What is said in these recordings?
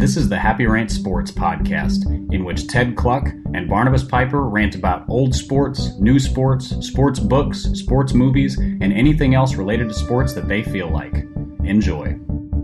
This is the Happy Rant Sports Podcast, in which Ted Cluck and Barnabas Piper rant about old sports, new sports, sports books, sports movies, and anything else related to sports that they feel like. Enjoy.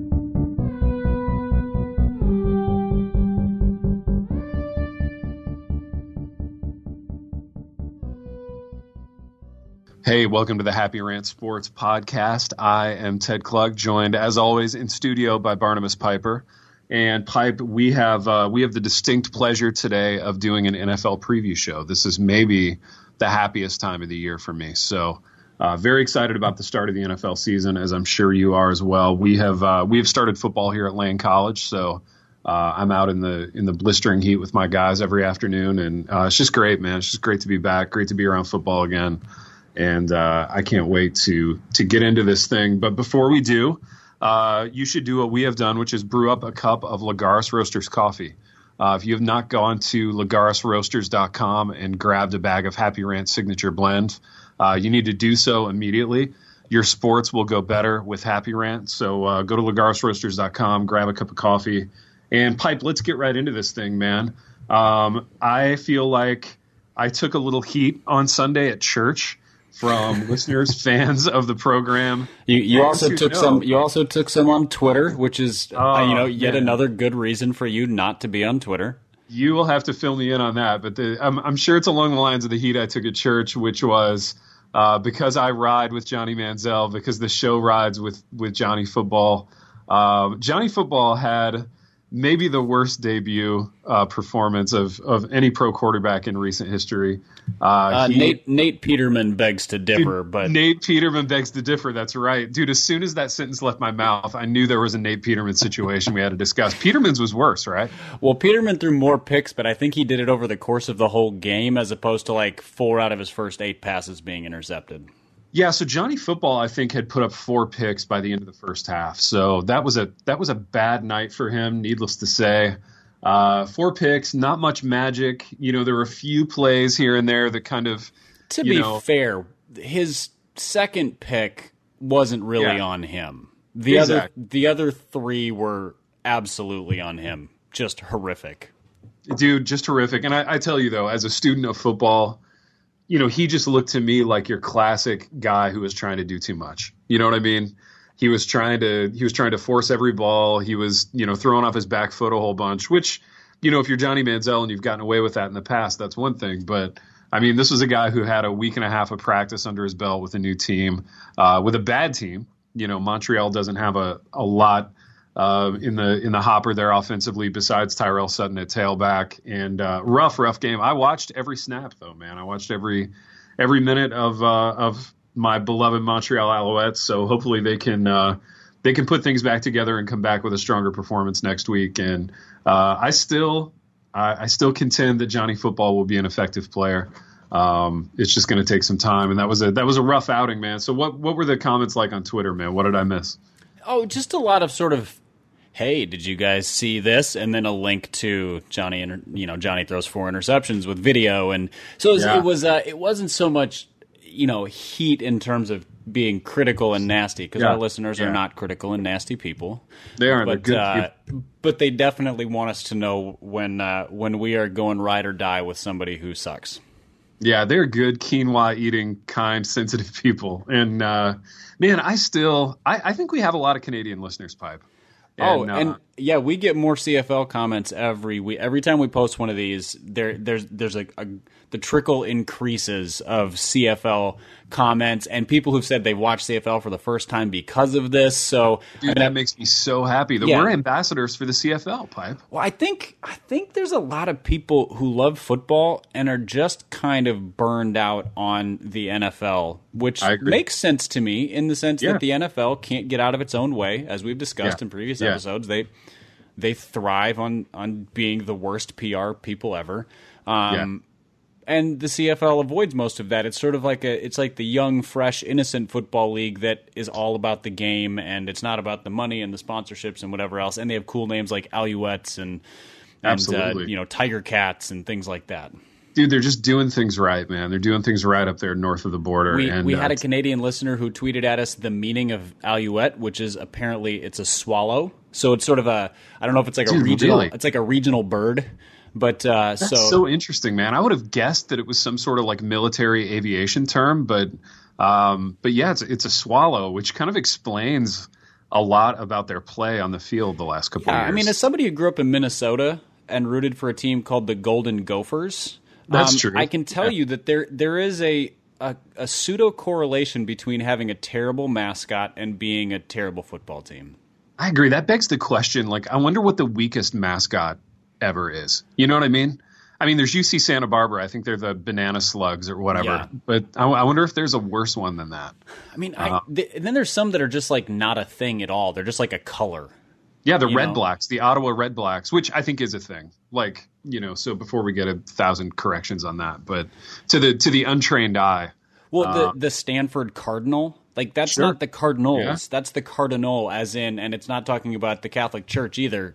Hey, welcome to the Happy Rant Sports Podcast. I am Ted Cluck, joined as always in studio by Barnabas Piper. And Pipe, we have the distinct pleasure today of doing an NFL preview show. This is maybe the happiest time of the year for me. So very excited about the start of the NFL season, as I'm sure you are as well. We have started football here at Lane College, so I'm out in the blistering heat with my guys every afternoon, and it's just great, man. It's just great to be back, great to be around football again. And I can't wait to get into this thing. But before we do, you should do what we have done, which is brew up a cup of Lagares Roasters coffee. If you have not gone to lagaresroasters.com and grabbed a bag of Happy Rant Signature Blend, you need to do so immediately. Your sports will go better with Happy Rant. So go to lagaresroasters.com, grab a cup of coffee. And Pipe, let's get right into this thing, man. I feel like I took a little heat on Sunday at church from listeners, fans of the program. You also took some. You also took some on Twitter, which is yet another good reason for you not to be on Twitter. You will have to fill me in on that, but I'm sure it's along the lines of the heat I took at church, which was because I ride with Johnny Manziel, because the show rides with Johnny Football. Johnny Football had maybe the worst debut performance of any pro quarterback in recent history. Nate Peterman begs to differ. But Nate Peterman begs to differ. That's right. Dude, as soon as that sentence left my mouth, I knew there was a Nate Peterman situation we had to discuss. Peterman's was worse, right? Well, Peterman threw more picks, but I think he did it over the course of the whole game as opposed to like 4 out of his first 8 passes being intercepted. Yeah, so Johnny Football, I think, had put up 4 picks by the end of the first half. So that was a bad night for him, needless to say. 4 picks, not much magic. You know, there were a few plays here and there that kind of, to be fair, his second pick wasn't really on him. The other 3 were absolutely on him. Just horrific. Dude, just horrific. And I tell you, though, as a student of football, you know, he just looked to me like your classic guy who was trying to do too much. You know what I mean? He was trying to force every ball. He was, throwing off his back foot a whole bunch, which, if you're Johnny Manziel and you've gotten away with that in the past, that's one thing. But I mean, this was a guy who had a week and a half of practice under his belt with a new team, with a bad team. Montreal doesn't have a lot in the hopper there offensively besides Tyrell Sutton at tailback, and rough game. I watched every snap though, man. I watched every minute of my beloved Montreal Alouettes. So hopefully they can put things back together and come back with a stronger performance next week. And I still contend that Johnny Football will be an effective player. It's just going to take some time, and that was a rough outing, man. So what were the comments like on Twitter, man? What did I miss? Oh, just a lot of sort of, hey, did you guys see this? And then a link to Johnny, Johnny throws 4 interceptions with video. And so it wasn't so much, heat in terms of being critical and nasty, because our listeners are not critical and nasty people. They aren't. But, they're good but they definitely want us to know when we are going ride or die with somebody who sucks. Yeah, they're good, quinoa-eating, kind, sensitive people. And, man, I think we have a lot of Canadian listeners, Pipe. And we get more CFL comments every week. Every time we post one of these, there's the trickle increases of CFL comments and people who've said they've watched CFL for the first time because of this. So dude, that makes me so happy that we're ambassadors for the CFL, Pipe. Well, I think there's a lot of people who love football and are just kind of burned out on the NFL, which makes sense to me in the sense that the NFL can't get out of its own way, as we've discussed in previous episodes. They thrive on being the worst PR people ever. And the CFL avoids most of that. It's sort of like the young, fresh, innocent football league that is all about the game, and it's not about the money and the sponsorships and whatever else. And they have cool names like Alouettes and Tiger Cats and things like that. Dude, they're just doing things right, man. They're doing things right up there north of the border. We had a Canadian listener who tweeted at us the meaning of Alouette, which is apparently it's a swallow. So it's sort of I don't know if it's like a regional. Really? It's like a regional bird. But that's so interesting, man. I would have guessed that it was some sort of like military aviation term, but yeah, it's a swallow, which kind of explains a lot about their play on the field the last couple of years. I mean, as somebody who grew up in Minnesota and rooted for a team called the Golden Gophers, that's true. I can tell you that there is a pseudo correlation between having a terrible mascot and being a terrible football team. I agree. That begs the question. Like, I wonder what the weakest mascot ever is. You know what I mean? I mean, there's UC Santa Barbara. I think they're the Banana Slugs or whatever. Yeah. But I wonder if there's a worse one than that. I mean, and then there's some that are just like not a thing at all. They're just like a color. Yeah, the Red Blacks, the Ottawa Red Blacks, which I think is a thing. Like, so before we get 1,000 corrections on that, but to the untrained eye. Well, the Stanford Cardinal, like that's not the Cardinals. Yeah. That's the Cardinal, as in, and it's not talking about the Catholic Church either.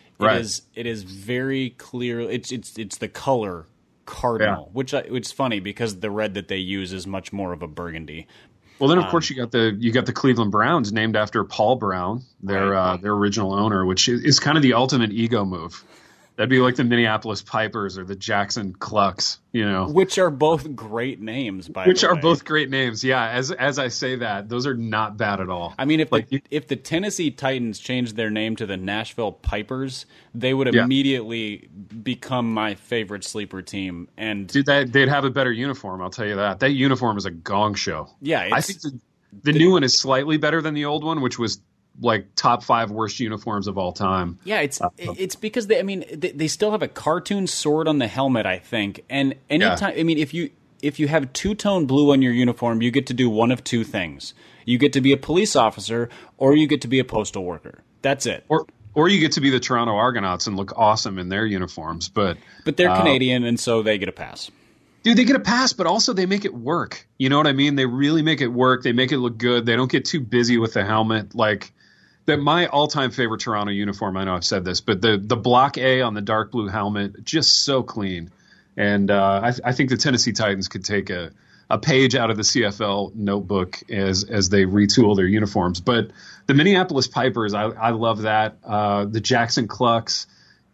It is very clear. It's the color cardinal, which it's funny because the red that they use is much more of a burgundy. Well, then of course you got the Cleveland Browns named after Paul Brown, their original owner, which is kind of the ultimate ego move. That'd be like the Minneapolis Pipers or the Jackson Clucks, Which are both great names, by the way. Which are both great names, yeah. As I say that, those are not bad at all. I mean, if the Tennessee Titans changed their name to the Nashville Pipers, they would immediately become my favorite sleeper team. And dude, they'd have a better uniform, I'll tell you that. That uniform is a gong show. Yeah, I think the new one is slightly better than the old one, which was like top 5 worst uniforms of all time. Yeah, it's because they still have a cartoon sword on the helmet, I think. And anytime, I mean, if you have two-tone blue on your uniform, you get to do one of two things. You get to be a police officer, or you get to be a postal worker. That's it. Or you get to be the Toronto Argonauts and look awesome in their uniforms. But they're Canadian, and so they get a pass. Dude, they get a pass, but also they make it work. You know what I mean? They really make it work. They make it look good. They don't get too busy with the helmet. Like, my all-time favorite Toronto uniform, I know I've said this, but the block A on the dark blue helmet, just so clean. And I think the Tennessee Titans could take a page out of the CFL notebook as they retool their uniforms. But the Minneapolis Pipers, I love that. The Jackson Clucks.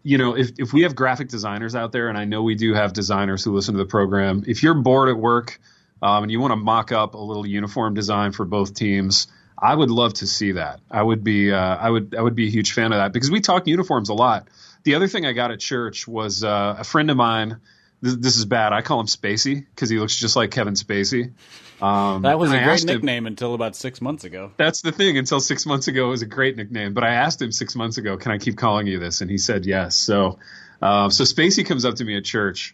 If we have graphic designers out there, and I know we do have designers who listen to the program, if you're bored at work and you want to mock up a little uniform design for both teams, I would love to see that. I would be I would be a huge fan of that because we talk uniforms a lot. The other thing I got at church was a friend of mine. This is bad. I call him Spacey because he looks just like Kevin Spacey. That was a great nickname until about 6 months ago. That's the thing. Until 6 months ago, it was a great nickname. But I asked him 6 months ago, "Can I keep calling you this?" And he said yes. So Spacey comes up to me at church,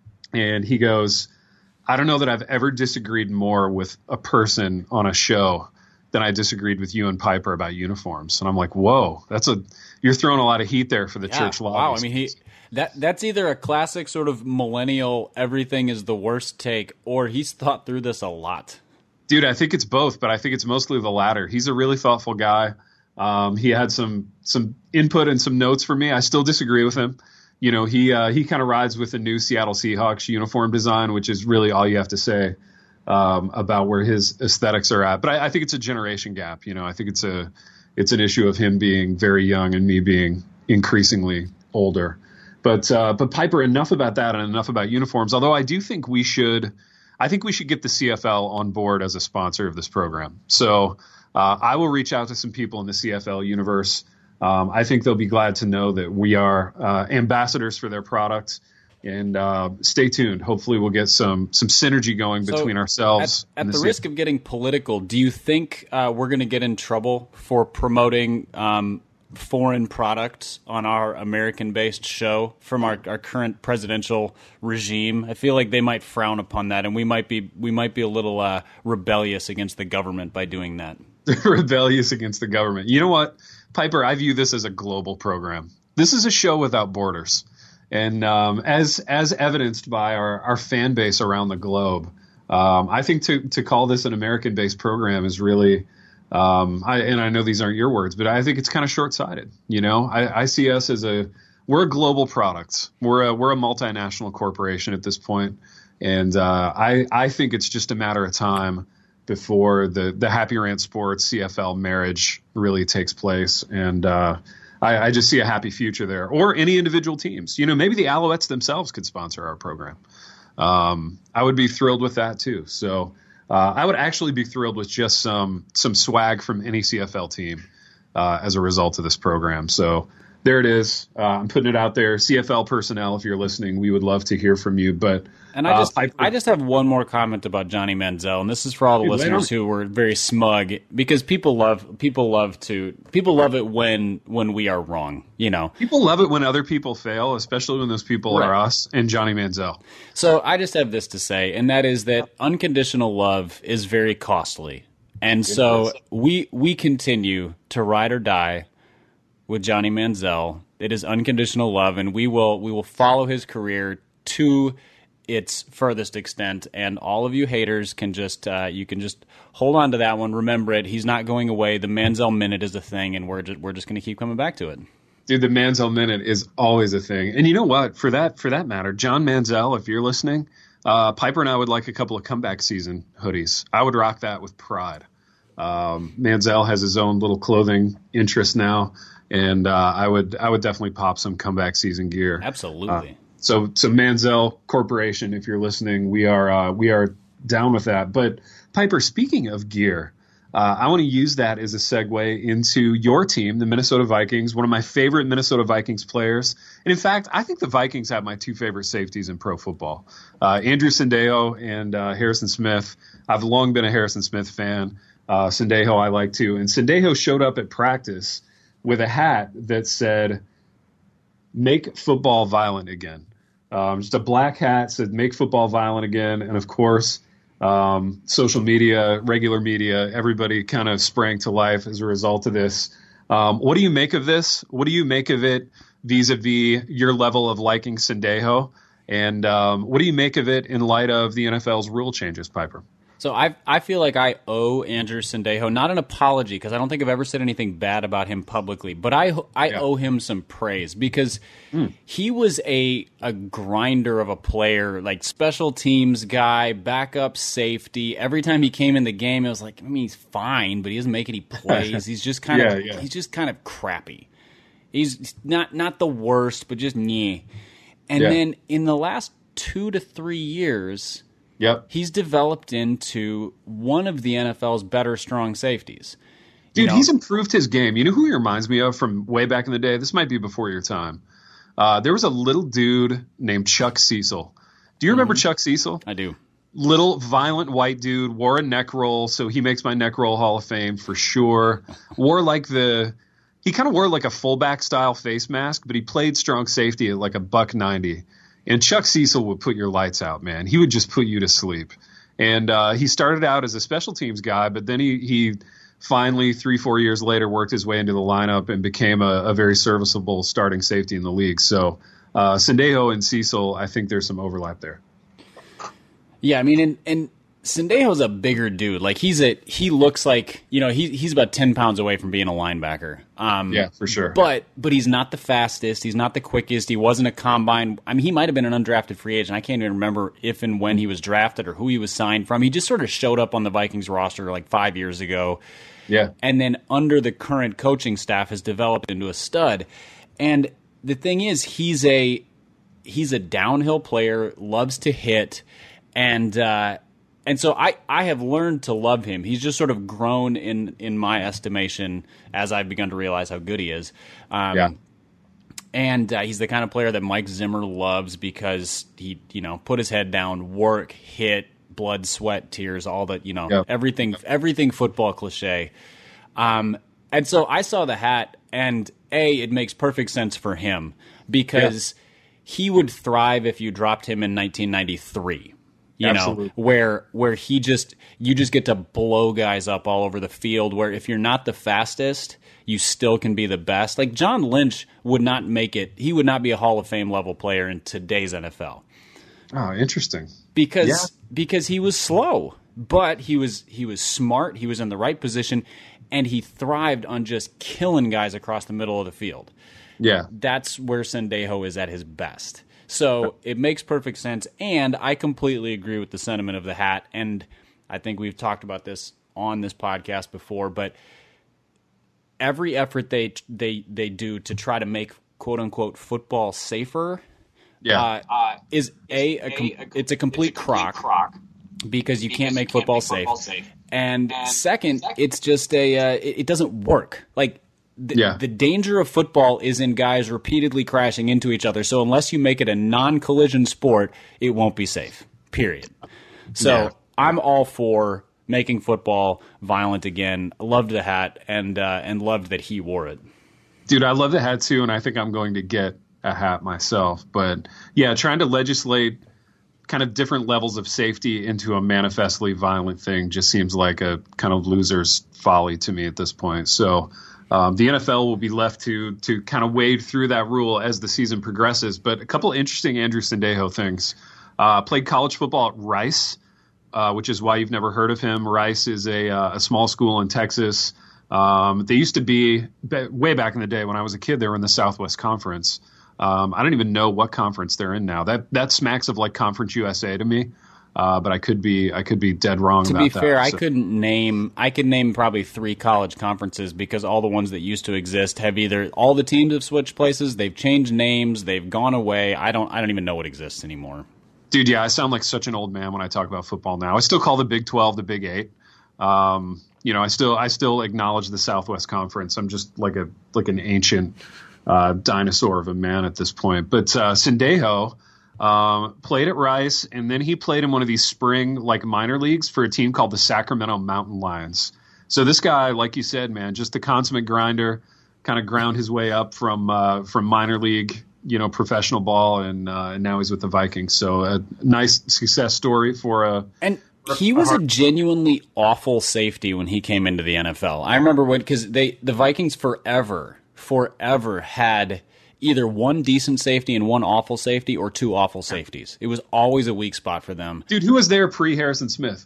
and he goes, "I don't know that I've ever disagreed more with a person on a show than I disagreed with you and Piper about uniforms." And I'm like, "Whoa, you're throwing a lot of heat there for the church lobbies." Wow, I mean, that's either a classic sort of millennial everything is the worst take, or he's thought through this a lot. Dude, I think it's both, but I think it's mostly the latter. He's a really thoughtful guy. He had some input and some notes for me. I still disagree with him. He kind of rides with the new Seattle Seahawks uniform design, which is really all you have to say about where his aesthetics are at. But I think it's a generation gap. I think it's an issue of him being very young and me being increasingly older. But Piper, enough about that and enough about uniforms. Although I do think we should get the CFL on board as a sponsor of this program. So I will reach out to some people in the CFL universe. I think they'll be glad to know that we are ambassadors for their products. And stay tuned. Hopefully we'll get some synergy going between ourselves. At the risk of getting political, do you think we're going to get in trouble for promoting foreign products on our American-based show from our current presidential regime? I feel like they might frown upon that, and we might be a little rebellious against the government by doing that. Rebellious against the government. You know what, Piper? I view this as a global program. This is a show without borders. And as evidenced by our fan base around the globe, I think to call this an American-based program is really, I know these aren't your words, but I think it's kind of short-sighted. I see us as we're a global product. We're a multinational corporation at this point, and I think it's just a matter of time before the Happy Rant Sports CFL marriage really takes place. And I just see a happy future there, or any individual teams. Maybe the Alouettes themselves could sponsor our program. I would be thrilled with that too. So I would actually be thrilled with just some swag from any CFL team as a result of this program. So there it is. I'm putting it out there. CFL personnel, if you're listening, we would love to hear from you. But I just have one more comment about Johnny Manziel, and this is for all the listeners who were very smug, because people love it when we are wrong. People love it when other people fail, especially when those people are us and Johnny Manziel. So I just have this to say, and that is that unconditional love is very costly, and so we continue to ride or die with Johnny Manziel. It is unconditional love, and we will follow his career to its furthest extent. And all of you haters can just hold on to that one. Remember it. He's not going away. The Manziel Minute is a thing, and we're just going to keep coming back to it. Dude, the Manziel Minute is always a thing. And you know what? For that matter, John Manziel, if you're listening, Piper and I would like a couple of comeback season hoodies. I would rock that with pride. Manziel has his own little clothing interest now. And I would definitely pop some comeback season gear. Absolutely. So Manziel Corporation, if you're listening, we are down with that. But Piper, speaking of gear, I want to use that as a segue into your team, the Minnesota Vikings, one of my favorite Minnesota Vikings players. And in fact, I think the Vikings have my two favorite safeties in pro football, Andrew Sendejo and Harrison Smith. I've long been a Harrison Smith fan. Sendejo I like too. And Sendejo showed up at practice with a hat that said, "Make football violent again." Just a black hat said, "Make football violent again." And of course, social media, regular media, everybody kind of sprang to life as a result of this. What do you make of this? What do you make of it vis-a-vis your level of liking Sendejo? And what do you make of it in light of the NFL's rule changes, Piper? So I feel like I owe Andrew Sendejo not an apology, because I don't think I've ever said anything bad about him publicly, but I owe him some praise, because he was a grinder of a player, like special teams guy, backup safety. Every time he came in the game, it was like, I mean, he's fine, but he doesn't make any plays. He's just kind of he's just kind of crappy. He's not the worst, but just nyeh. And then in the last 2 to 3 years, he's developed into one of the NFL's better strong safeties. Dude, he's improved his game. You know who he reminds me of from way back in the day? This might be before your time. There was a little dude named Chuck Cecil. Do you remember Chuck Cecil? I do. Little violent white dude, wore a neck roll, so he makes my neck roll Hall of Fame for sure. He kind of wore like a fullback style face mask, but he played strong safety at like $190. And Chuck Cecil would put your lights out, man. He would just put you to sleep. And he started out as a special teams guy, but then he finally, 3-4 years later, worked his way into the lineup and became a very serviceable starting safety in the league. So Sendejo and Cecil, I think there's some overlap there. Yeah, I mean, and Sendejo's a bigger dude. Like he looks like, he's about 10 pounds away from being a linebacker. Yeah, for sure. But he's not the fastest. He's not the quickest. He wasn't a combine. I mean, he might have been an undrafted free agent. I can't even remember if and when he was drafted or who he was signed from. He just sort of showed up on the Vikings roster like 5 years ago. Yeah. And then under the current coaching staff has developed into a stud. And the thing is, he's a downhill player, loves to hit, and so I have learned to love him. He's just sort of grown in my estimation as I've begun to realize how good he is. And he's the kind of player that Mike Zimmer loves, because he, put his head down, work, hit, blood, sweat, tears, all that, everything football cliche. And so I saw the hat, and it makes perfect sense for him, because he would thrive if you dropped him in 1993. Where you just get to blow guys up all over the field, where if you're not the fastest, you still can be the best. Like John Lynch would not make it. He would not be a Hall of Fame level player in today's NFL. Oh, interesting. Because he was slow, but he was smart. He was in the right position, and he thrived on just killing guys across the middle of the field. Yeah. That's where Sendejo is at his best. So it makes perfect sense, and I completely agree with the sentiment of the hat, and I think we've talked about this on this podcast before, but every effort they do to try to make quote unquote football safer, is it's a complete crock because you can't make football safe. And second, it's just it doesn't work. Like the danger of football is in guys repeatedly crashing into each other. So unless you make it a non-collision sport, it won't be safe. Period. So I'm all for making football violent again. Loved the hat and loved that he wore it. Dude, I love the hat too, and I think I'm going to get a hat myself. But yeah, trying to legislate kind of different levels of safety into a manifestly violent thing just seems like a kind of loser's folly to me at this point. So the NFL will be left to kind of wade through that rule as the season progresses. But a couple interesting Andrew Sendejo things. Played college football at Rice, which is why you've never heard of him. Rice is a small school in Texas. They used to be, way back in the day when I was a kid, they were in the Southwest Conference. I don't even know what conference they're in now. That smacks of like Conference USA to me. But I could be dead wrong about that. To be fair, I could name probably 3 college conferences because all the ones that used to exist have either all the teams have switched places, they've changed names, they've gone away. I don't even know what exists anymore. Dude, yeah, I sound like such an old man when I talk about football now. I still call the Big 12 the Big 8. I still acknowledge the Southwest Conference. I'm just like an ancient dinosaur of a man at this point. But Sendejo played at Rice, and then he played in one of these spring like minor leagues for a team called the Sacramento Mountain Lions. So this guy, like you said, man, just a consummate grinder, kind of ground his way up from minor league, professional ball, and now he's with the Vikings. So a nice success story for he was a genuinely awful safety when he came into the NFL. I remember because the Vikings forever had either one decent safety and one awful safety or 2 awful safeties. It was always a weak spot for them. Dude, who was there pre-Harrison Smith?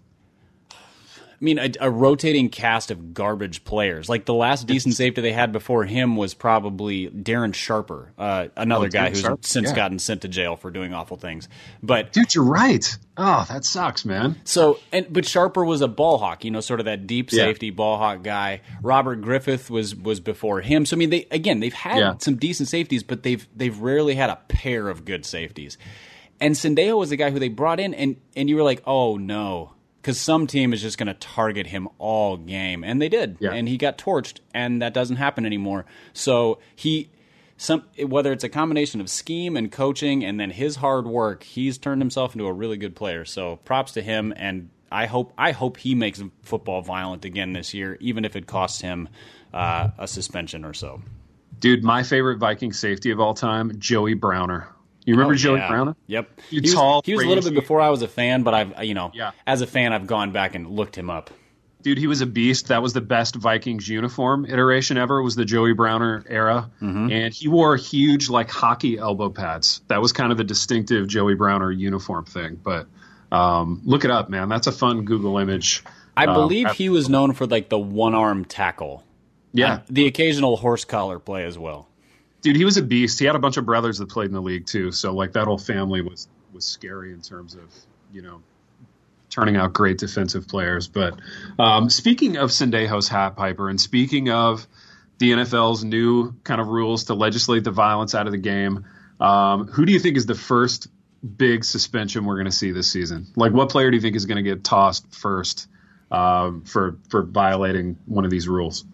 I mean, a rotating cast of garbage players. Like the last decent safety they had before him was probably Darren Sharper, another guy who's since gotten sent to jail for doing awful things. But dude, you're right. Oh, that sucks, man. So, but Sharper was a ball hawk, sort of that deep safety ball hawk guy. Robert Griffith was before him. So I mean, they've had some decent safeties, but they've rarely had a pair of good safeties. And Sendejo was the guy who they brought in, and you were like, oh no. Because some team is just going to target him all game. And they did. Yeah. And he got torched, and that doesn't happen anymore. So whether it's a combination of scheme and coaching and then his hard work, he's turned himself into a really good player. So props to him, and I hope he makes football violent again this year, even if it costs him a suspension or so. Dude, my favorite Viking safety of all time, Joey Browner. You remember Joey Browner? Yep. He was a little bit before I was a fan, but as a fan, I've gone back and looked him up. Dude, he was a beast. That was the best Vikings uniform iteration ever, was the Joey Browner era. Mm-hmm. And he wore huge, like, hockey elbow pads. That was kind of the distinctive Joey Browner uniform thing. But look it up, man. That's a fun Google image. I believe he was known for, like, the one-arm tackle. Yeah. The occasional horse collar play as well. Dude, he was a beast. He had a bunch of brothers that played in the league too. So like that whole family was scary in terms of, turning out great defensive players. But speaking of Sendejo's hat, Piper, and speaking of the NFL's new kind of rules to legislate the violence out of the game, who do you think is the first big suspension we're going to see this season? Like what player do you think is going to get tossed first for violating one of these rules?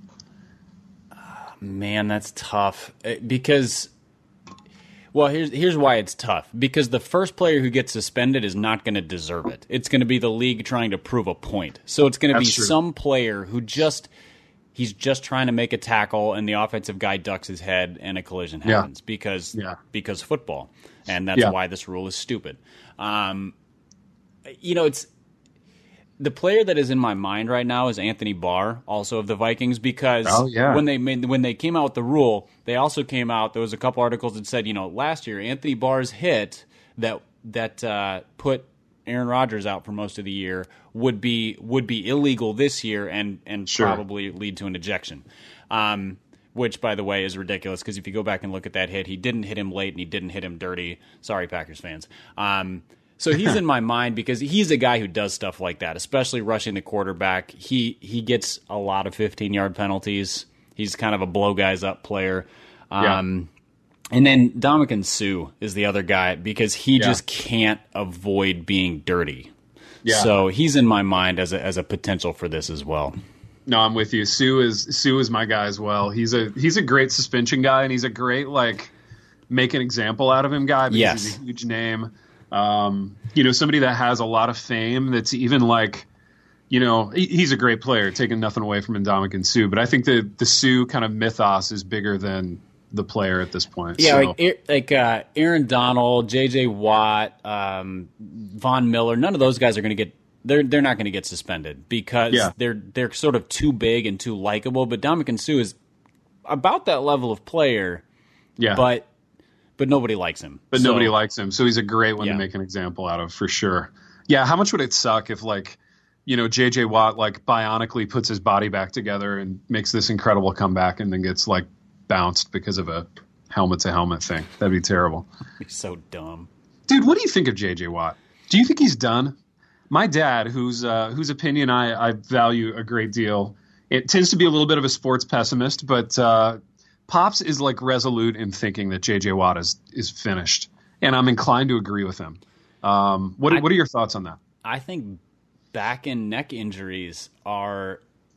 Man, that's tough because, well, here's why it's tough. Because the first player who gets suspended is not going to deserve it. It's going to be the league trying to prove a point. So it's going to be some player who he's just trying to make a tackle and the offensive guy ducks his head and a collision happens because football. And that's why this rule is stupid. It's the player that is in my mind right now is Anthony Barr, also of the Vikings, because when they came out with the rule, they also came out. There was a couple articles that said, last year Anthony Barr's hit that put Aaron Rodgers out for most of the year would be illegal this year and probably lead to an ejection. Which, by the way, is ridiculous because if you go back and look at that hit, he didn't hit him late and he didn't hit him dirty. Sorry, Packers fans. So he's in my mind because he's a guy who does stuff like that, especially rushing the quarterback. He gets a lot of 15-yard penalties. He's kind of a blow guys up player. And then Ndamukong Suh is the other guy because he just can't avoid being dirty. Yeah. So he's in my mind as a potential for this as well. No, I'm with you. Suh is my guy as well. He's a great suspension guy, and he's a great make an example out of him guy because he's a huge name. Somebody that has a lot of fame that's even he's a great player, taking nothing away from Ndamukong Suh, but I think the Suh kind of mythos is bigger than the player at this point. Yeah, so. Aaron Donald, J.J. Watt, Von Miller, none of those guys are going to get they're not going to get suspended because they're sort of too big and too likable. But Ndamukong Suh is about that level of player, but nobody likes him. Nobody likes him, so he's a great one to make an example out of for sure. Yeah, how much would it suck if J.J. Watt bionically puts his body back together and makes this incredible comeback and then gets bounced because of a helmet-to-helmet thing? That'd be terrible. He's so dumb. Dude, what do you think of J.J. Watt? Do you think he's done? My dad, whose opinion I value a great deal, it tends to be a little bit of a sports pessimist, but Pops is resolute in thinking that J.J. Watt is finished, and I'm inclined to agree with him. What are your thoughts on that? I think back and neck injuries are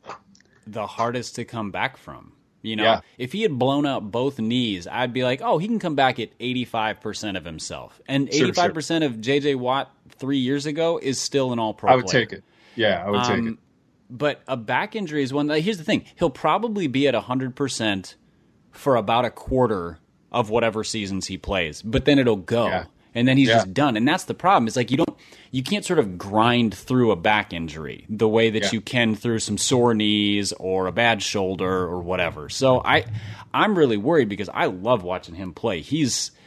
the hardest to come back from. If he had blown out both knees, I'd be like, oh, he can come back at 85% of himself. And 85% of J.J. Watt 3 years ago is still an all-pro player. I would take it. Yeah, I would take it. But a back injury is one. Here's the thing. He'll probably be at 100% for about a quarter of whatever seasons he plays. But then it'll go. Yeah. And then he's just done. And that's the problem. It's you can't sort of grind through a back injury the way that you can through some sore knees or a bad shoulder or whatever. So I'm really worried because I love watching him play. He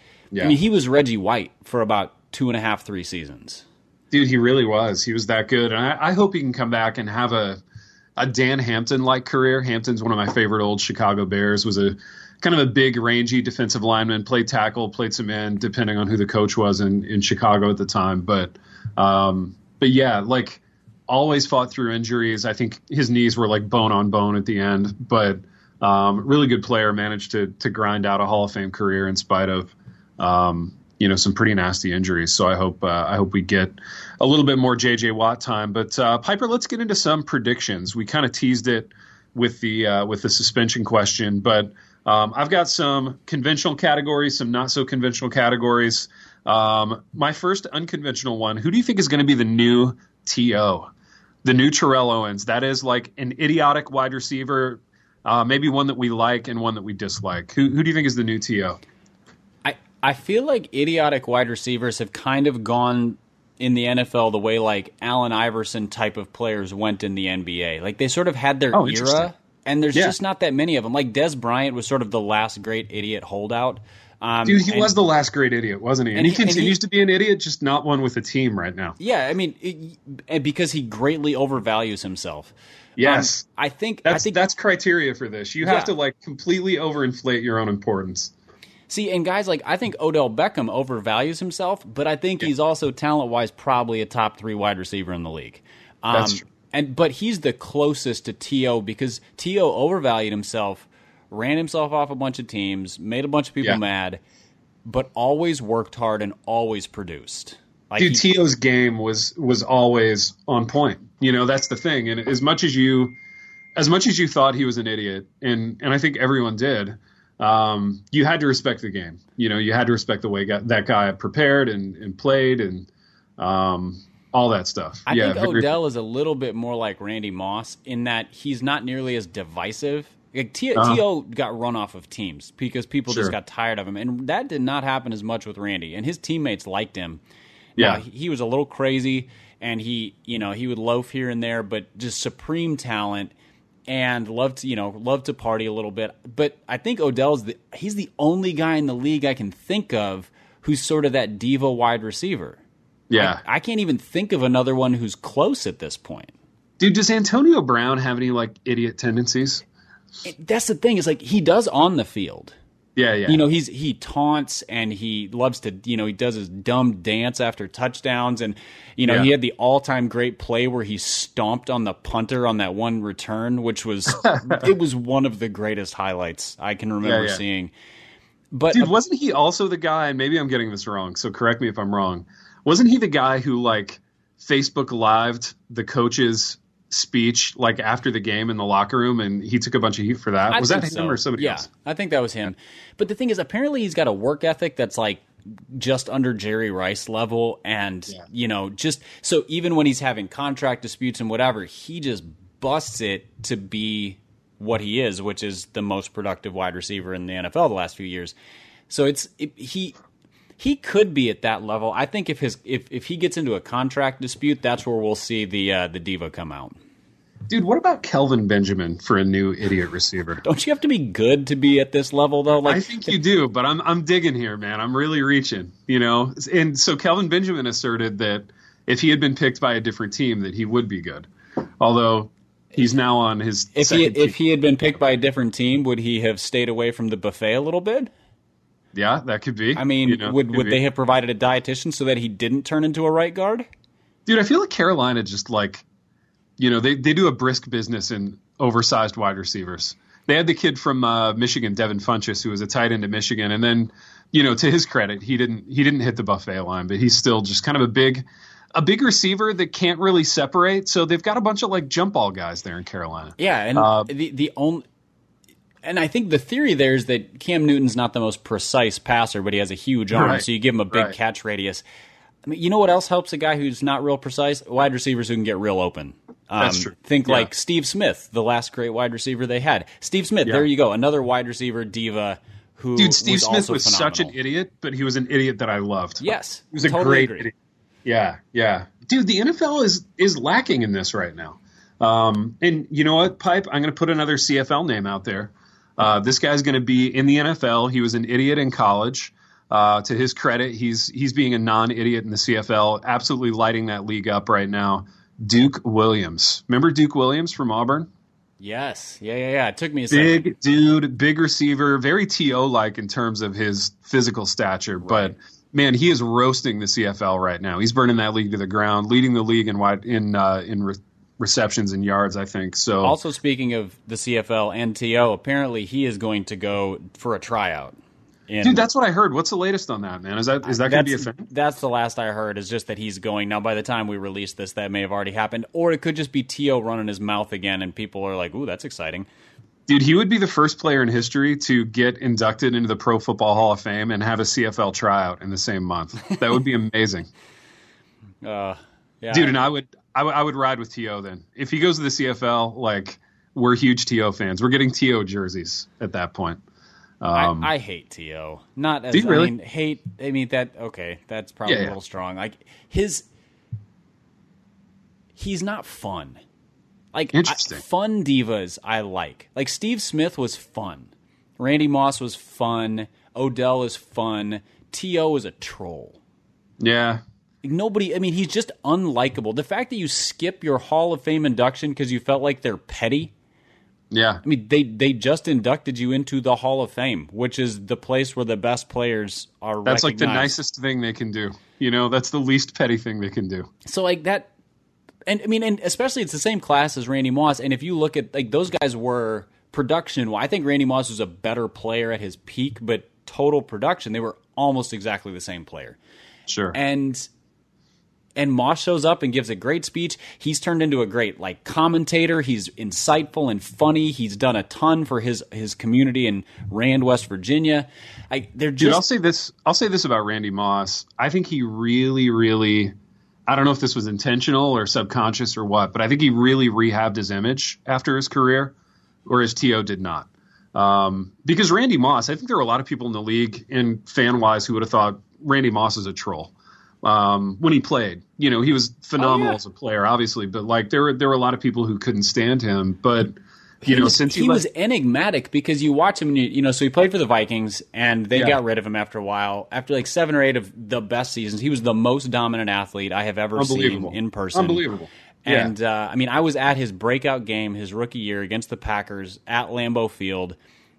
was Reggie White for about 2.5, 3 seasons. Dude, he really was. He was that good. And I hope he can come back and have a Dan Hampton-like career. Hampton's one of my favorite old Chicago Bears, was a kind of a big, rangy defensive lineman, played tackle, played some end, depending on who the coach was in Chicago at the time. But yeah, always fought through injuries. I think his knees were bone on bone at the end, but really good player, managed to grind out a Hall of Fame career in spite of some pretty nasty injuries. So I hope we get a little bit more J.J. Watt time. But Piper, let's get into some predictions. We kind of teased it with the suspension question, but I've got some conventional categories, some not so conventional categories. My first unconventional one, who do you think is going to be the new T.O., the new Terrell Owens? That is an idiotic wide receiver, maybe one that we like and one that we dislike. Who do you think is the new T.O.? I feel like idiotic wide receivers have kind of gone in the NFL the way Allen Iverson type of players went in the NBA. They sort of had their era, and there's just not that many of them. Des Bryant was sort of the last great idiot holdout. Dude, he was the last great idiot, wasn't he? And he continues to be an idiot, just not one with a team right now. Yeah, I mean, because he greatly overvalues himself. Yes. I think that's criteria for this. You have to completely overinflate your own importance. See, and guys, I think Odell Beckham overvalues himself, but I think he's also talent-wise probably a top 3 wide receiver in the league. That's true. But he's the closest to T.O. because T.O. overvalued himself, ran himself off a bunch of teams, made a bunch of people mad, but always worked hard and always produced. Dude, T.O.'s game was always on point. That's the thing. And as much as you thought he was an idiot, and I think everyone did, you had to respect the game. You had to respect the way that guy prepared and played and all that stuff. I think Odell is a little bit more like Randy Moss in that he's not nearly as divisive. T.O. got run off of teams because people just got tired of him, and that did not happen as much with Randy. And his teammates liked him. Yeah, he was a little crazy, and he would loaf here and there, but just supreme talent. And loved to party a little bit. But I think he's the only guy in the league I can think of who's sort of that diva wide receiver. Yeah. I can't even think of another one who's close at this point. Dude, does Antonio Brown have any idiot tendencies? That's the thing. It's he does on the field. Yeah, yeah. He taunts and he loves to, he does his dumb dance after touchdowns. And, he had the all-time great play where he stomped on the punter on that one return, which was, it was one of the greatest highlights I can remember seeing. But dude, wasn't he also the guy, and maybe I'm getting this wrong, so correct me if I'm wrong. Wasn't he the guy who Facebook Lived the coach's speech after the game in the locker room, and he took a bunch of heat for that? Was that him or somebody else? I think that was him. But the thing is, apparently he's got a work ethic that's just under Jerry Rice level, and just so even when he's having contract disputes and whatever, he just busts it to be what he is, which is the most productive wide receiver in the NFL the last few years. So he could be at that level. I think if he gets into a contract dispute, that's where we'll see the diva come out. Dude, what about Kelvin Benjamin for a new idiot receiver? Don't you have to be good to be at this level, though? I think you do, but I'm digging here, man. I'm really reaching, And so Kelvin Benjamin asserted that if he had been picked by a different team, that he would be good. Although he's now on his if he had been picked by a different team, would he have stayed away from the buffet a little bit? Yeah, that could be. I mean, would they have provided a dietitian so that he didn't turn into a right guard? Dude, I feel like Carolina just they do a brisk business in oversized wide receivers. They had the kid from Michigan, Devin Funchess, who was a tight end at Michigan, and then, to his credit, he didn't hit the buffet line, but he's still just kind of a big receiver that can't really separate. So they've got a bunch of jump ball guys there in Carolina. Yeah, and the only. And I think the theory there is that Cam Newton's not the most precise passer, but he has a huge arm, so you give him a big catch radius. I mean, you know what else helps a guy who's not real precise? Wide receivers who can get real open. That's true. Think like Steve Smith, the last great wide receiver they had. Steve Smith, there you go, another wide receiver diva who Dude, Steve Smith was phenomenal. Such an idiot, but he was an idiot that I loved. Yes. He was a great idiot. Yeah. Dude, the NFL is lacking in this right now. And you know what, Pipe? I'm going to put another CFL name out there. This guy's going to be in the NFL. He was an idiot in college. To his credit, he's being a non-idiot in the CFL, absolutely lighting that league up right now. Duke Williams. Remember Duke Williams from Auburn? Yes. Yeah. It took me a second. Big dude, big receiver, very T.O.-like in terms of his physical stature. Right. But, man, he is roasting the CFL right now. He's burning that league to the ground, leading the league in receptions and yards, I think. So, also, speaking of the CFL and T.O., apparently he is going to go for a tryout. Dude, that's what I heard. What's the latest on that, man? Is that going to be a thing? That's the last I heard, is just that he's going. Now, by the time we release this, that may have already happened. Or it could just be T.O. running his mouth again, and people are like, ooh, that's exciting. Dude, he would be the first player in history to get inducted into the Pro Football Hall of Fame and have a CFL tryout in the same month. That would be amazing. Yeah. Dude, and I would ride with T.O. then. If he goes to the CFL, we're huge T.O. fans. We're getting T.O. jerseys at that point. I hate T.O. Not as, do you really? That's probably a little strong. He's not fun. Interesting. Fun divas I like. Steve Smith was fun. Randy Moss was fun. Odell is fun. T.O. is a troll. Yeah. He's just unlikable. The fact that you skip your Hall of Fame induction because you felt like they're petty. Yeah. They just inducted you into the Hall of Fame, which is the place where the best players are That's recognized. The nicest thing they can do. That's the least petty thing they can do. So that, and especially it's the same class as Randy Moss. And if you look at those guys were production, I think Randy Moss was a better player at his peak, but total production, they were almost exactly the same player. Sure. And Moss shows up and gives a great speech. He's turned into a great commentator. He's insightful and funny. He's done a ton for his community in Rand, West Virginia. Dude, I'll say this about Randy Moss. I think he really, really, I don't know if this was intentional or subconscious or what, but I think he really rehabbed his image after his career, whereas T.O. did not. Because Randy Moss, I think there were a lot of people in the league and fan-wise who would have thought Randy Moss is a troll. When he played, he was phenomenal as a player, obviously, but there were a lot of people who couldn't stand him. But since he was enigmatic, because you watch him, and so he played for the Vikings, and they got rid of him after a while. After 7 or 8 of the best seasons, he was the most dominant athlete I have ever seen in person. Unbelievable. And I was at his breakout game his rookie year against the Packers at Lambeau Field.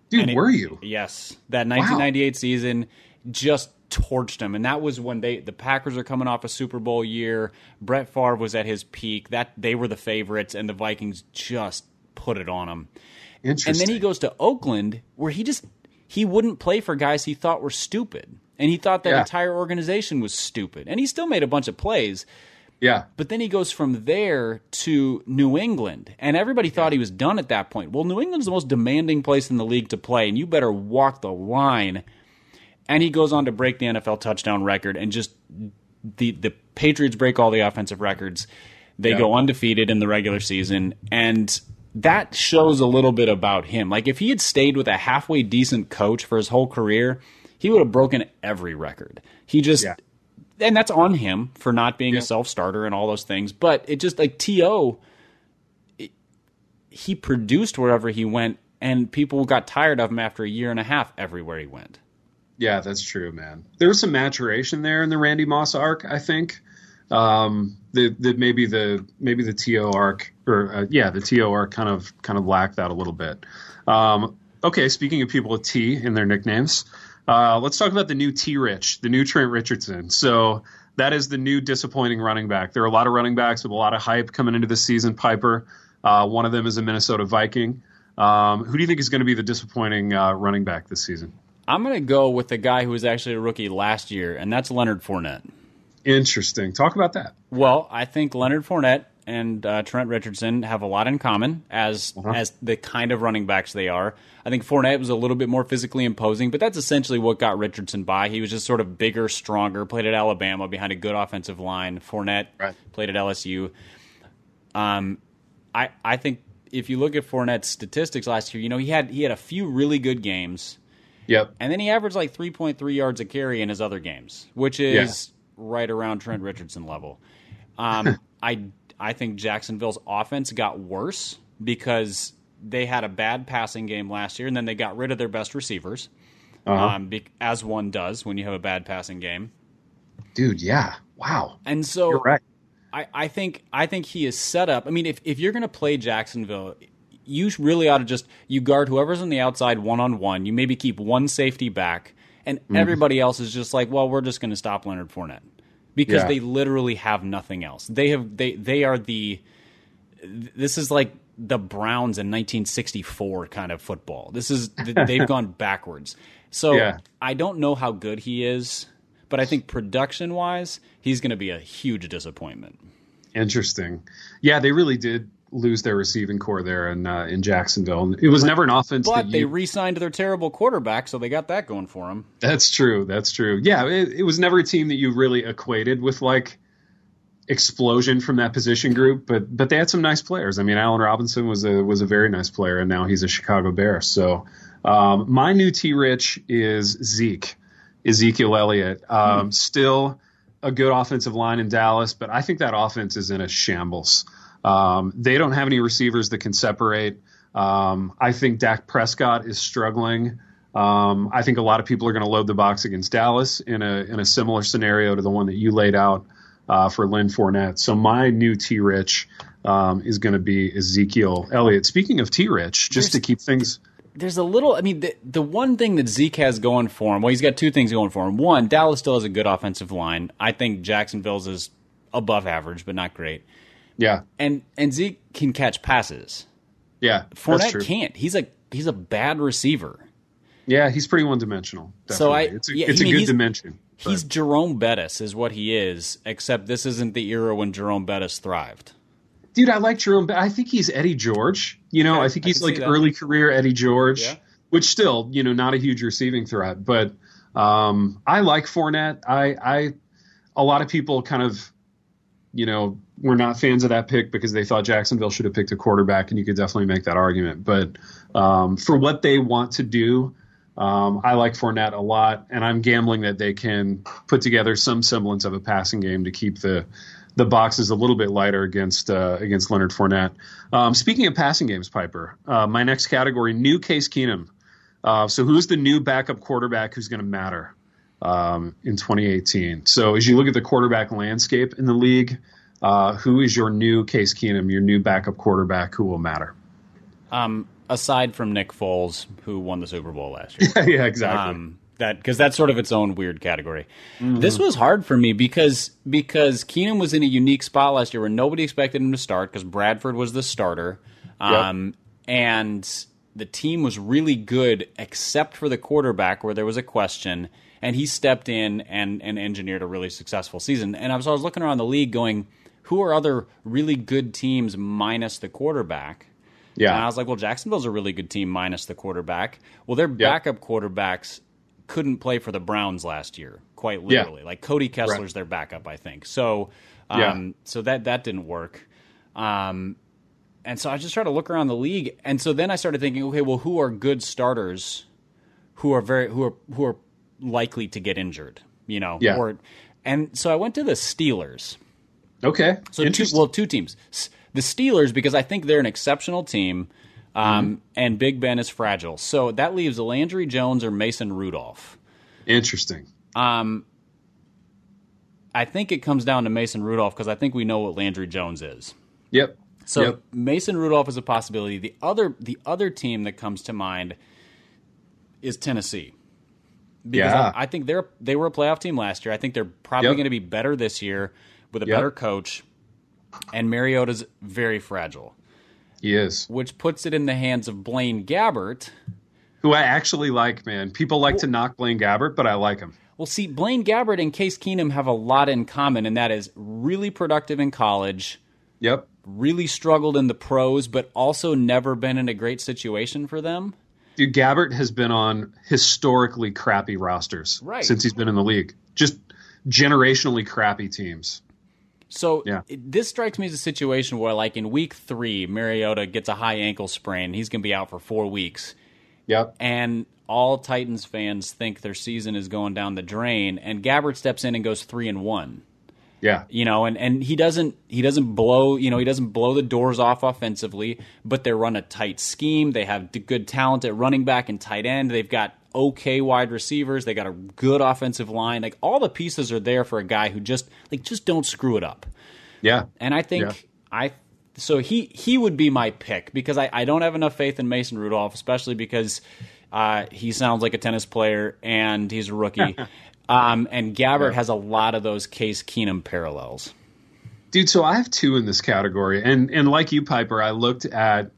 Dude, were you? Yes. That 1998 season just torched him. And that was when the Packers are coming off a Super Bowl year. Brett Favre was at his peak. That they were the favorites, and the Vikings just put it on him. Interesting. And then he goes to Oakland, where he wouldn't play for guys he thought were stupid. And he thought that entire organization was stupid. And he still made a bunch of plays. Yeah. But then he goes from there to New England. And everybody thought he was done at that point. Well, New England's the most demanding place in the league to play, and you better walk the line. And he goes on to break the NFL touchdown record, and just the Patriots break all the offensive records. They go undefeated in the regular season, and that shows a little bit about him. Like, if he had stayed with a halfway decent coach for his whole career, he would have broken every record. He just and that's on him for not being a self-starter and all those things. But it just, like, T.O., he produced wherever he went, and people got tired of him after a year and a half everywhere he went. Yeah, that's true, man. There was some maturation there in the Randy Moss arc, I think. Maybe the T.O. arc, or the T.O. arc kind of lacked that a little bit. Okay, speaking of people with T in their nicknames, let's talk about the new T-Rich, the new Trent Richardson. So that is the new disappointing running back. There are a lot of running backs with a lot of hype coming into this season, Piper. One of them is a Minnesota Viking. Who do you think is going to be the disappointing running back this season? I'm going to go with the guy who was actually a rookie last year, and that's Leonard Fournette. Interesting. Talk about that. Well, I think Leonard Fournette and Trent Richardson have a lot in common as the kind of running backs they are. I think Fournette was a little bit more physically imposing, but that's essentially what got Richardson by. He was just sort of bigger, stronger, played at Alabama behind a good offensive line. Fournette played at LSU. I think if you look at Fournette's statistics last year, he had a few really good games. Yep. And then he averaged like 3.3 yards a carry in his other games, which is right around Trent Richardson level. I think Jacksonville's offense got worse because they had a bad passing game last year, and then they got rid of their best receivers, as one does when you have a bad passing game. Dude, yeah. Wow. And so you're right. I think he is set up. I mean, if you're going to play Jacksonville, you really ought to you guard whoever's on the outside one-on-one. You maybe keep one safety back, and everybody else is just like, well, we're just going to stop Leonard Fournette because they literally have nothing else. This is like the Browns in 1964 kind of football. They've gone backwards. So I don't know how good he is, but I think production-wise, he's going to be a huge disappointment. Interesting. Yeah, they really did lose their receiving core there in Jacksonville. It was never an offense. But they re-signed their terrible quarterback, so they got that going for them. That's true. Yeah, it was never a team that you really equated with like explosion from that position group, but they had some nice players. I mean, Allen Robinson was a very nice player, and now he's a Chicago Bear. So my new T-Rich is Ezekiel Elliott. Still a good offensive line in Dallas, but I think that offense is in a shambles. They don't have any receivers that can separate. I think Dak Prescott is struggling. I think a lot of people are going to load the box against Dallas in a similar scenario to the one that you laid out for Lynn Fournette. So my new T-Rich is going to be Ezekiel Elliott. Speaking of T-Rich, to keep things... There's a little... I mean, the one thing that Zeke has going for him... Well, he's got two things going for him. One, Dallas still has a good offensive line. I think Jacksonville's is above average, but not great. Yeah, and Zeke can catch passes. Yeah, Fournette can't. He's a bad receiver. Yeah, he's pretty one-dimensional. Definitely. So it's a good dimension. He's Jerome Bettis is what he is, except this isn't the era when Jerome Bettis thrived. Dude, I like Jerome Bettis. I think he's Eddie George. I think he's like early career Eddie George, which still, not a huge receiving threat. But I like Fournette. A lot of people kind of, were not fans of that pick because they thought Jacksonville should have picked a quarterback, and you could definitely make that argument. But for what they want to do, I like Fournette a lot, and I'm gambling that they can put together some semblance of a passing game to keep the boxes a little bit lighter against Leonard Fournette. Speaking of passing games, Piper, my next category, new Case Keenum. So who's the new backup quarterback who's going to matter in 2018? So as you look at the quarterback landscape in the league, who is your new Case Keenum, your new backup quarterback who will matter? aside from Nick Foles, who won the Super Bowl last year. Yeah, exactly. Because that's sort of its own weird category. Mm-hmm. This was hard for me because Keenum was in a unique spot last year where nobody expected him to start because Bradford was the starter. And the team was really good except for the quarterback where there was a question, and he stepped in and engineered a really successful season. And I was looking around the league going, who are other really good teams minus the quarterback? Yeah. And I was like, well, Jacksonville's a really good team minus the quarterback. Well, their backup quarterbacks couldn't play for the Browns last year, quite literally. Like Cody Kessler's their backup, I think. So so that didn't work. And so I just tried to look around the league, and so then I started thinking, okay, well, who are good starters who are likely to get injured, and so I went to the Steelers. Okay. So two teams. The Steelers, because I think they're an exceptional team. And Big Ben is fragile. So that leaves Landry Jones or Mason Rudolph. Interesting. I think it comes down to Mason Rudolph because I think we know what Landry Jones is. Yep. So Mason Rudolph is a possibility. The other team that comes to mind is Tennessee. Because I think they were a playoff team last year. I think they're probably going to be better this year with a better coach. And Mariota's very fragile. He is. Which puts it in the hands of Blaine Gabbert. Who I actually like, man. People like to knock Blaine Gabbert, but I like him. Well, see, Blaine Gabbert and Case Keenum have a lot in common, and that is really productive in college. Yep. Really struggled in the pros, but also never been in a great situation for them. Dude, Gabbert has been on historically crappy rosters since he's been in the league. Just generationally crappy teams. So this strikes me as a situation where, like in week 3, Mariota gets a high ankle sprain. He's going to be out for 4 weeks. Yep. And all Titans fans think their season is going down the drain, and Gabbert steps in and goes 3-1. Yeah. And he doesn't blow the doors off offensively, but they run a tight scheme. They have good talent at running back and tight end. They've got okay wide receivers. They got a good offensive line. Like all the pieces are there for a guy who just don't screw it up. Yeah. And I think so he would be my pick because I don't have enough faith in Mason Rudolph, especially because he sounds like a tennis player and he's a rookie. And Gabbert has a lot of those Case Keenum parallels. Dude, so I have 2 in this category. And like you, Piper, I looked at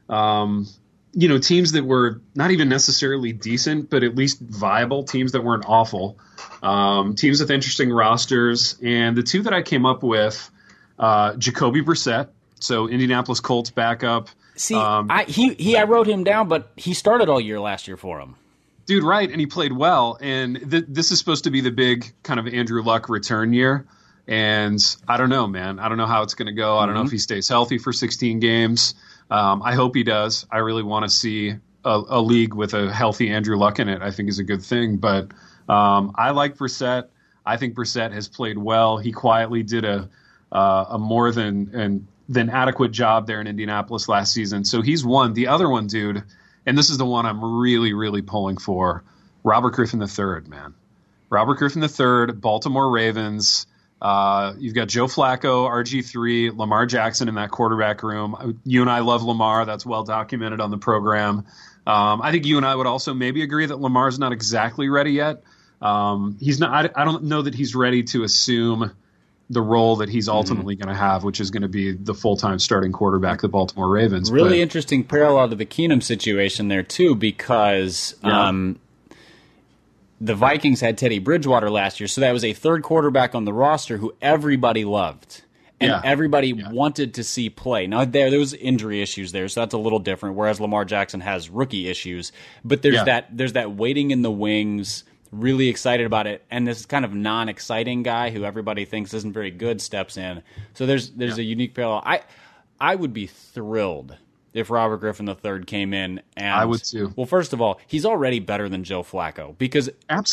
teams that were not even necessarily decent, but at least viable, teams that weren't awful, teams with interesting rosters. And the 2 that I came up with, Jacoby Brissett, so Indianapolis Colts backup. See, I wrote him down, but he started all year last year for him. Dude, right, and he played well. And this is supposed to be the big kind of Andrew Luck return year. And I don't know, man. I don't know how it's going to go. I don't know if he stays healthy for 16 games. I hope he does. I really want to see a league with a healthy Andrew Luck in it. I think is a good thing. But I like Brissett. I think Brissett has played well. He quietly did a more than adequate job there in Indianapolis last season. So he's one. The other one, dude, and this is the one I'm really, really pulling for, Robert Griffin III, man. Robert Griffin III, Baltimore Ravens. You've got Joe Flacco, RG3, Lamar Jackson in that quarterback room. You and I love Lamar. That's well documented on the program. I think you and I would also maybe agree that Lamar's not exactly ready yet. He's not. I don't know that he's ready to assume the role that he's ultimately going to have, which is going to be the full-time starting quarterback of the Baltimore Ravens. Really interesting parallel to the Keenum situation there, too, because the Vikings had Teddy Bridgewater last year, so that was a third quarterback on the roster who everybody loved. And everybody wanted to see play. Now, there was injury issues there, so that's a little different, whereas Lamar Jackson has rookie issues. But there's that waiting in the wings, really excited about it, and this kind of non-exciting guy who everybody thinks isn't very good steps in. So there's a unique parallel. I would be thrilled if Robert Griffin III came in. And I would too. Well, first of all, he's already better than Joe Flacco because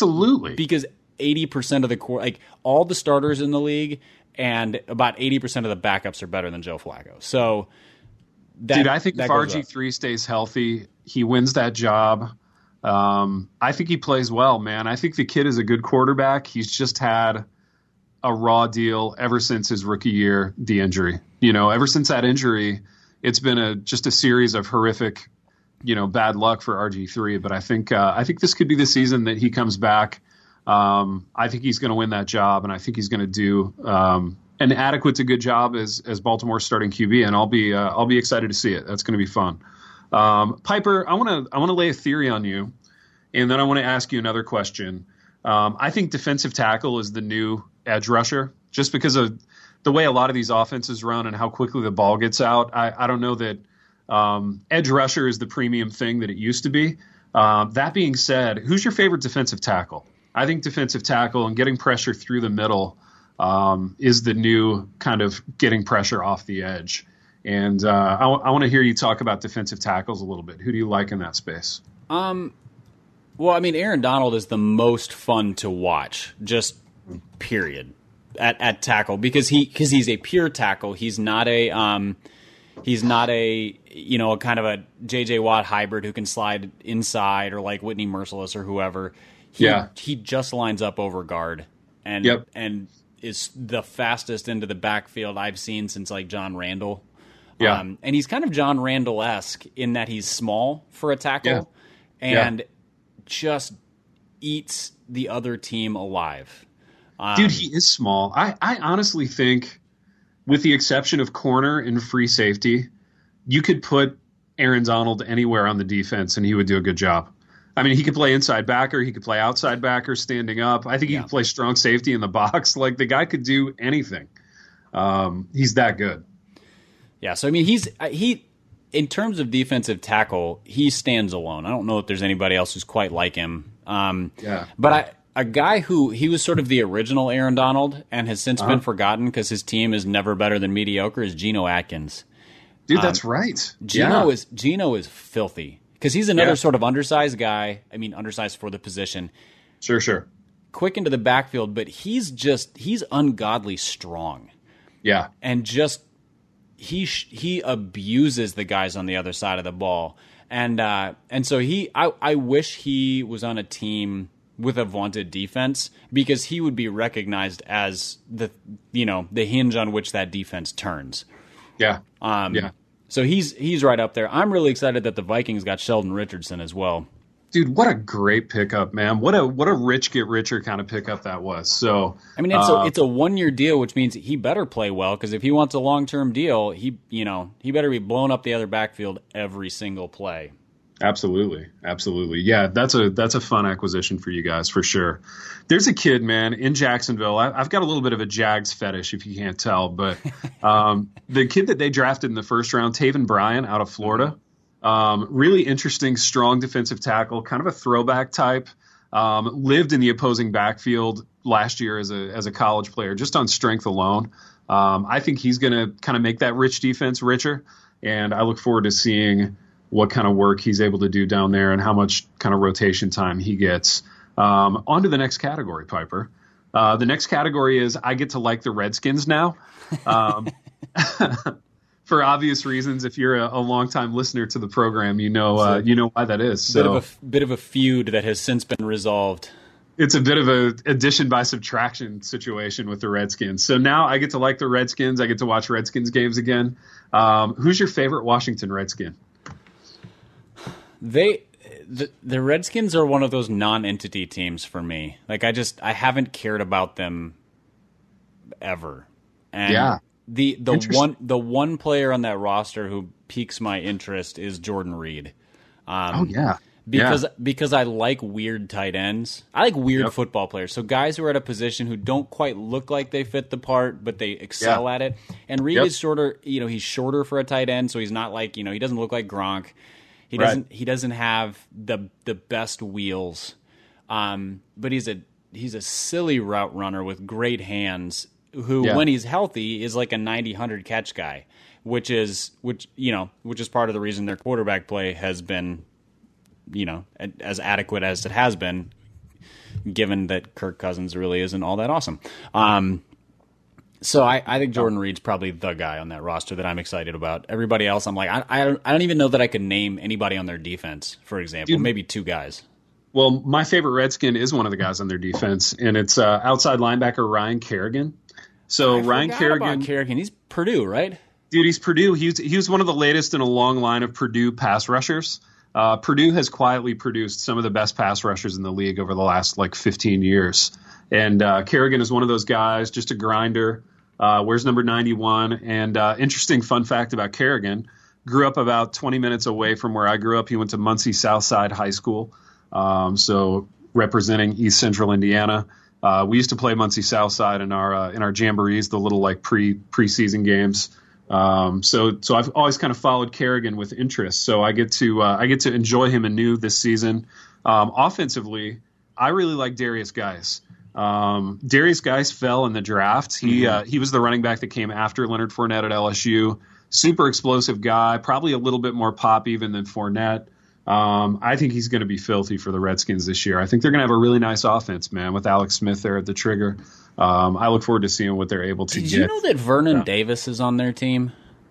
80% of all the starters in the league and about 80% of the backups are better than Joe Flacco. So, I think if RG3 stays healthy, he wins that job. I think he plays well, man. I think the kid is a good quarterback. He's just had a raw deal ever since his rookie year, the injury. Ever since that injury, it's been just a series of horrific bad luck for RG3, but I think this could be the season that he comes back. I think he's going to win that job, and I think he's going to do an adequate to good job as Baltimore's starting QB, and I'll be excited to see it. That's going to be fun. Piper, I want to lay a theory on you, and then I want to ask you another question. I think defensive tackle is the new edge rusher, just because of the way a lot of these offenses run and how quickly the ball gets out. I don't know that edge rusher is the premium thing that it used to be. That being said, who's your favorite defensive tackle? I think defensive tackle and getting pressure through the middle is the new kind of getting pressure off the edge. And I want to hear you talk about defensive tackles a little bit. Who do you like in that space? Well, I mean, Aaron Donald is the most fun to watch, just period, at tackle, because he's a pure tackle. He's not a kind of a J.J. Watt hybrid who can slide inside, or like Whitney Merciless or whoever. He just lines up over guard and is the fastest into the backfield I've seen since like John Randall. Yeah. And he's kind of John Randall-esque in that he's small for a tackle and just eats the other team alive. Dude, he is small. I honestly think, with the exception of corner and free safety, you could put Aaron Donald anywhere on the defense and he would do a good job. I mean, he could play inside backer. He could play outside backer standing up. I think he could play strong safety in the box. Like, the guy could do anything. He's that good. Yeah, so I mean, he in terms of defensive tackle, he stands alone. I don't know if there's anybody else who's quite like him. But a guy who he was sort of the original Aaron Donald and has since been forgotten because his team is never better than mediocre is Geno Atkins. Dude, that's right. Geno is filthy because he's another sort of undersized guy. I mean, undersized for the position. Sure. Quick into the backfield, but he's ungodly strong. Yeah, and just. He abuses the guys on the other side of the ball, and so I wish he was on a team with a vaunted defense, because he would be recognized as the hinge on which that defense turns. Yeah. So he's right up there. I'm really excited that the Vikings got Sheldon Richardson as well. Dude, what a great pickup, man! What a rich get richer kind of pickup that was. So I mean, it's a 1-year deal, which means he better play well, because if he wants a long-term deal, he better be blowing up the other backfield every single play. Absolutely. Yeah, that's a fun acquisition for you guys for sure. There's a kid, man, in Jacksonville. I've got a little bit of a Jags fetish, if you can't tell, but the kid that they drafted in the first round, Taven Bryan, out of Florida. Really interesting, strong defensive tackle, kind of a throwback type. Lived in the opposing backfield last year as a college player, just on strength alone. I think he's going to kind of make that rich defense richer, and I look forward to seeing what kind of work he's able to do down there and how much kind of rotation time he gets. On to the next category, Piper. The next category is I get to like the Redskins now. For obvious reasons, if you're a longtime listener to the program, you know why that is. So, bit of a feud that has since been resolved. It's a bit of a addition by subtraction situation with the Redskins. So now I get to like the Redskins. I get to watch Redskins games again. Who's your favorite Washington Redskin? The Redskins are one of those non-entity teams for me. Like, I haven't cared about them ever. And yeah. The one player on that roster who piques my interest is Jordan Reed. Because I like weird tight ends. I like weird football players. So guys who are at a position who don't quite look like they fit the part, but they excel at it. And Reed is shorter. He's shorter for a tight end, so he's not like, he doesn't look like Gronk. He doesn't have the best wheels. But he's a silly route runner with great hands, who when he's healthy is like a 90-100 catch guy, which is part of the reason their quarterback play has been, as adequate as it has been, given that Kirk Cousins really isn't all that awesome. So I think Jordan Reed's probably the guy on that roster that I'm excited about. Everybody else, I'm like, I don't even know that I could name anybody on their defense, for example. Dude, maybe two guys. Well, my favorite Redskin is one of the guys on their defense, and it's outside linebacker Ryan Kerrigan. So Ryan Kerrigan, he's Purdue, right? Dude, he's Purdue. He was one of the latest in a long line of Purdue pass rushers. Purdue has quietly produced some of the best pass rushers in the league over the last 15 years. And Kerrigan is one of those guys, just a grinder, wears number 91. And interesting fun fact about Kerrigan, grew up about 20 minutes away from where I grew up. He went to Muncie Southside High School, so representing East Central Indiana. We used to play Muncie Southside in our jamborees, the little preseason games. So I've always kind of followed Kerrigan with interest. So I get to enjoy him anew this season. Offensively, I really like Darius Geis. Darius Geis fell in the draft. He was the running back that came after Leonard Fournette at LSU. Super explosive guy, probably a little bit more pop even than Fournette. I think he's going to be filthy for the Redskins this year. I think they're going to have a really nice offense, man, with Alex Smith there at the trigger. I look forward to seeing what they're able to get. Did you know that Vernon Davis is on their team?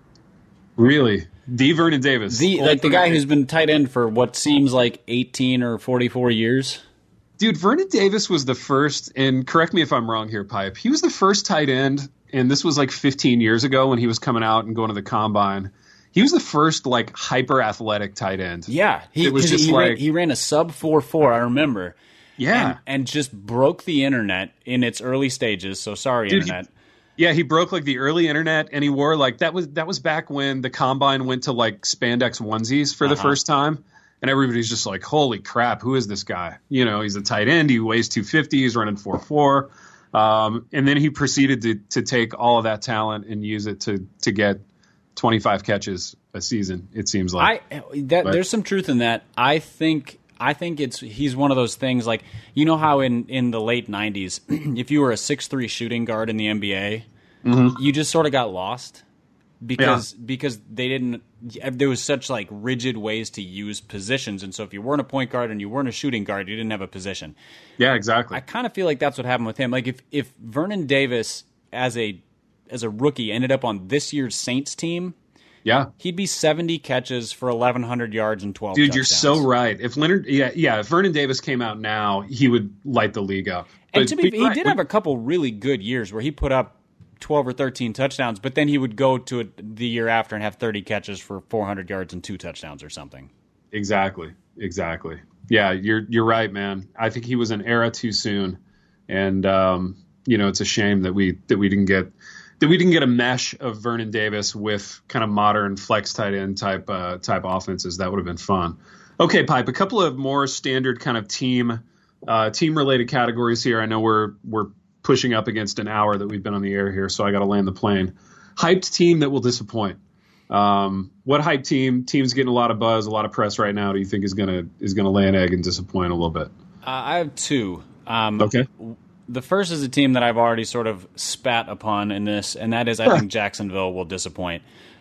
Really? Vernon Davis. The guy who's been tight end for what seems like 18 or 44 years? Dude, Vernon Davis was the first, and correct me if I'm wrong here, Pipe. He was the first tight end, and this was 15 years ago when he was coming out and going to the combine. He was the first hyper athletic tight end. Yeah, he ran a sub 4.4. I remember. Yeah, and just broke the internet in its early stages. So sorry, dude, internet. He broke the early internet, and he wore that was back when the combine went to spandex onesies for the first time, and everybody's just like, holy crap, who is this guy? He's a tight end. He weighs 250. He's running 4.4. And then he proceeded to take all of that talent and use it to get 25 catches a season, it seems like. There's some truth in that. I think he's one of those things how in the late 90s, if you were a 6'3" shooting guard in the NBA, you just sort of got lost because they didn't. There was such rigid ways to use positions, and so if you weren't a point guard and you weren't a shooting guard, you didn't have a position. Yeah, exactly. I kind of feel like that's what happened with him. If Vernon Davis as a rookie ended up on this year's Saints team, he'd be 70 catches for 1,100 yards and 12 Dude, touchdowns. You're so right. If if Vernon Davis came out now, he would light the league up. And he did have a couple really good years where he put up 12 or 13 touchdowns, but then he would go to the year after and have 30 catches for 400 yards and 2 touchdowns or something. Exactly. Yeah, you're right, man. I think he was an era too soon, and it's a shame that we didn't get a mesh of Vernon Davis with kind of modern flex tight end type offenses. That would have been fun. Okay, Pipe, a couple of more standard kind of team related categories here. I know we're pushing up against an hour that we've been on the air here, so I got to land the plane. Hyped team that will disappoint. What hyped team's getting a lot of buzz, a lot of press right now, do you think is gonna lay an egg and disappoint a little bit? I have two. Okay. The first is a team that I've already sort of spat upon in this, and that is I think Jacksonville will disappoint.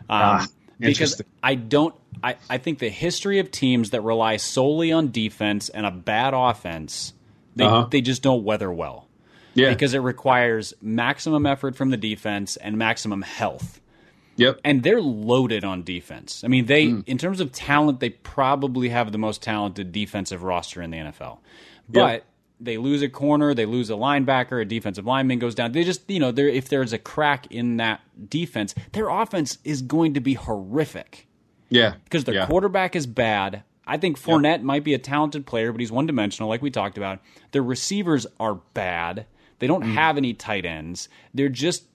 Because I think the history of teams that rely solely on defense and a bad offense, they just don't weather well. Yeah. Because it requires maximum effort from the defense and maximum health. Yep. And they're loaded on defense. I mean, in terms of talent, they probably have the most talented defensive roster in the NFL. But they lose a corner, they lose a linebacker, a defensive lineman goes down. They just, if there's a crack in that defense, their offense is going to be horrific. Yeah. Because their quarterback is bad. I think Fournette might be a talented player, but he's one-dimensional, like we talked about. Their receivers are bad. They don't have any tight ends. They're just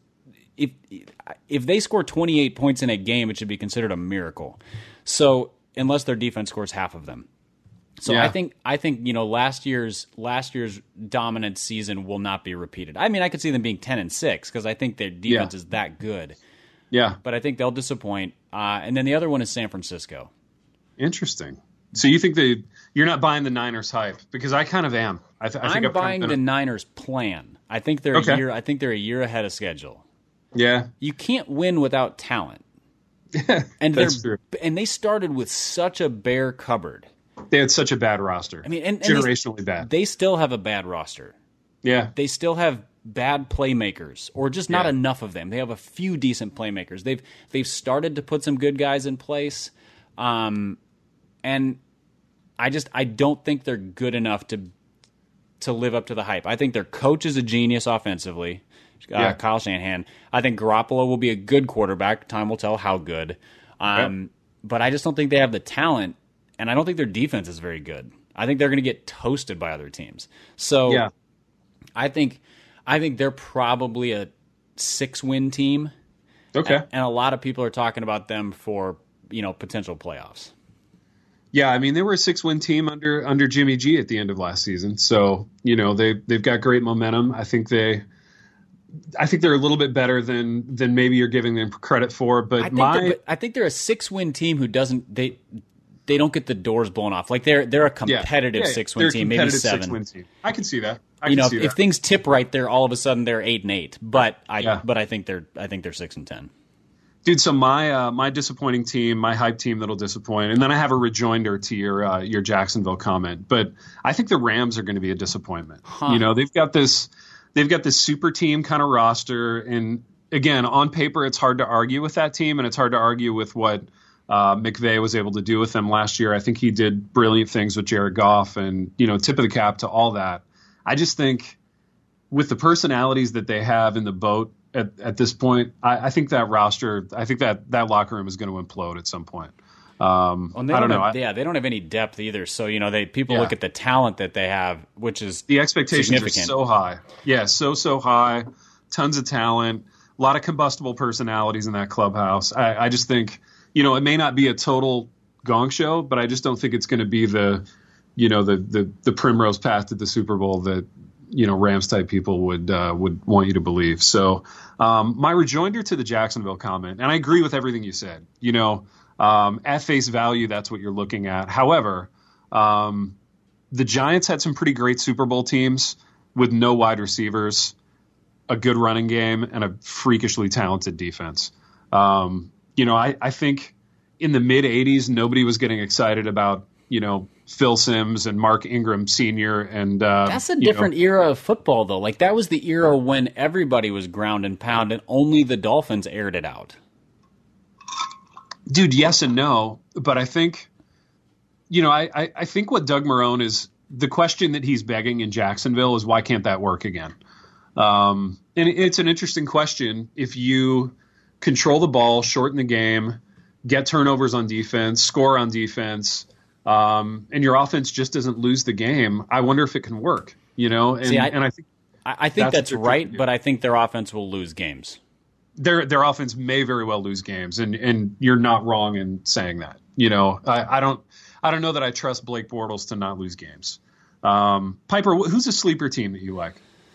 if they score 28 points in a game, it should be considered a miracle. So unless their defense scores half of them. So I think last year's dominant season will not be repeated. I mean, I could see them being 10-6 because I think their defense is that good. Yeah, but I think they'll disappoint. And then the other one is San Francisco. Interesting. So you think you're not buying the Niners hype? Because I kind of am. I'm buying the Niners plan. I think they're a year ahead of schedule. Yeah, you can't win without talent. And that's true. And they started with such a bare cupboard. They had such a bad roster. I mean, and generationally bad. They still have a bad roster. Yeah, they still have bad playmakers, or just not enough of them. They have a few decent playmakers. They've started to put some good guys in place, and I don't think they're good enough to live up to the hype. I think their coach is a genius offensively, Kyle Shanahan. I think Garoppolo will be a good quarterback. Time will tell how good. But I just don't think they have the talent. and I don't think their defense is very good. I think they're going to get toasted by other teams. So yeah. I think they're probably a 6-win team. Okay. And a lot of people are talking about them for, potential playoffs. Yeah, I mean, they were a 6-win team under Jimmy G at the end of last season. So, they've got great momentum. I think they're a little bit better than maybe you're giving them credit for. But I think they're a 6-win team who doesn't they don't get the doors blown off. Like they're a competitive 6-win team, maybe 7. 6-win team. I can see that. If things tip right, they're all of a sudden they're 8-8. But I think they're 6-10. Dude, so my disappointing team, my hype team that'll disappoint, and then I have a rejoinder to your Jacksonville comment. But I think the Rams are going to be a disappointment. Huh. They've got this super team kind of roster, and again, on paper, it's hard to argue with that team, and it's hard to argue with what McVay was able to do with them last year. I think he did brilliant things with Jared Goff, and tip of the cap to all that. I just think with the personalities that they have in the boat at this point, I think that roster, I think that locker room is going to implode at some point. I don't know. They don't have any depth either. So people look at the talent that they have, which is the expectations are so high. Yeah, so high. Tons of talent, a lot of combustible personalities in that clubhouse. I just think it may not be a total gong show, but I just don't think it's going to be the primrose path to the Super Bowl that Rams type people would want you to believe. So my rejoinder to the Jacksonville comment, and I agree with everything you said. At face value, that's what you're looking at. However, the Giants had some pretty great Super Bowl teams with no wide receivers, a good running game, and a freakishly talented defense. I think in the mid 80s, nobody was getting excited about Phil Simms and Mark Ingram Sr. And that's a different era of football, though. Like that was the era when everybody was ground and pound, and only the Dolphins aired it out. Dude, yes and no, but I think, I think what Doug Marrone is, the question that he's begging in Jacksonville is why can't that work again? And it's an interesting question. If you control the ball, shorten the game, get turnovers on defense, score on defense, and your offense just doesn't lose the game, I wonder if it can work, I think that's right, but I think their offense will lose games. Their offense may very well lose games, and you're not wrong in saying that. I don't know that I trust Blake Bortles to not lose games. Piper, who's a sleeper team that you like?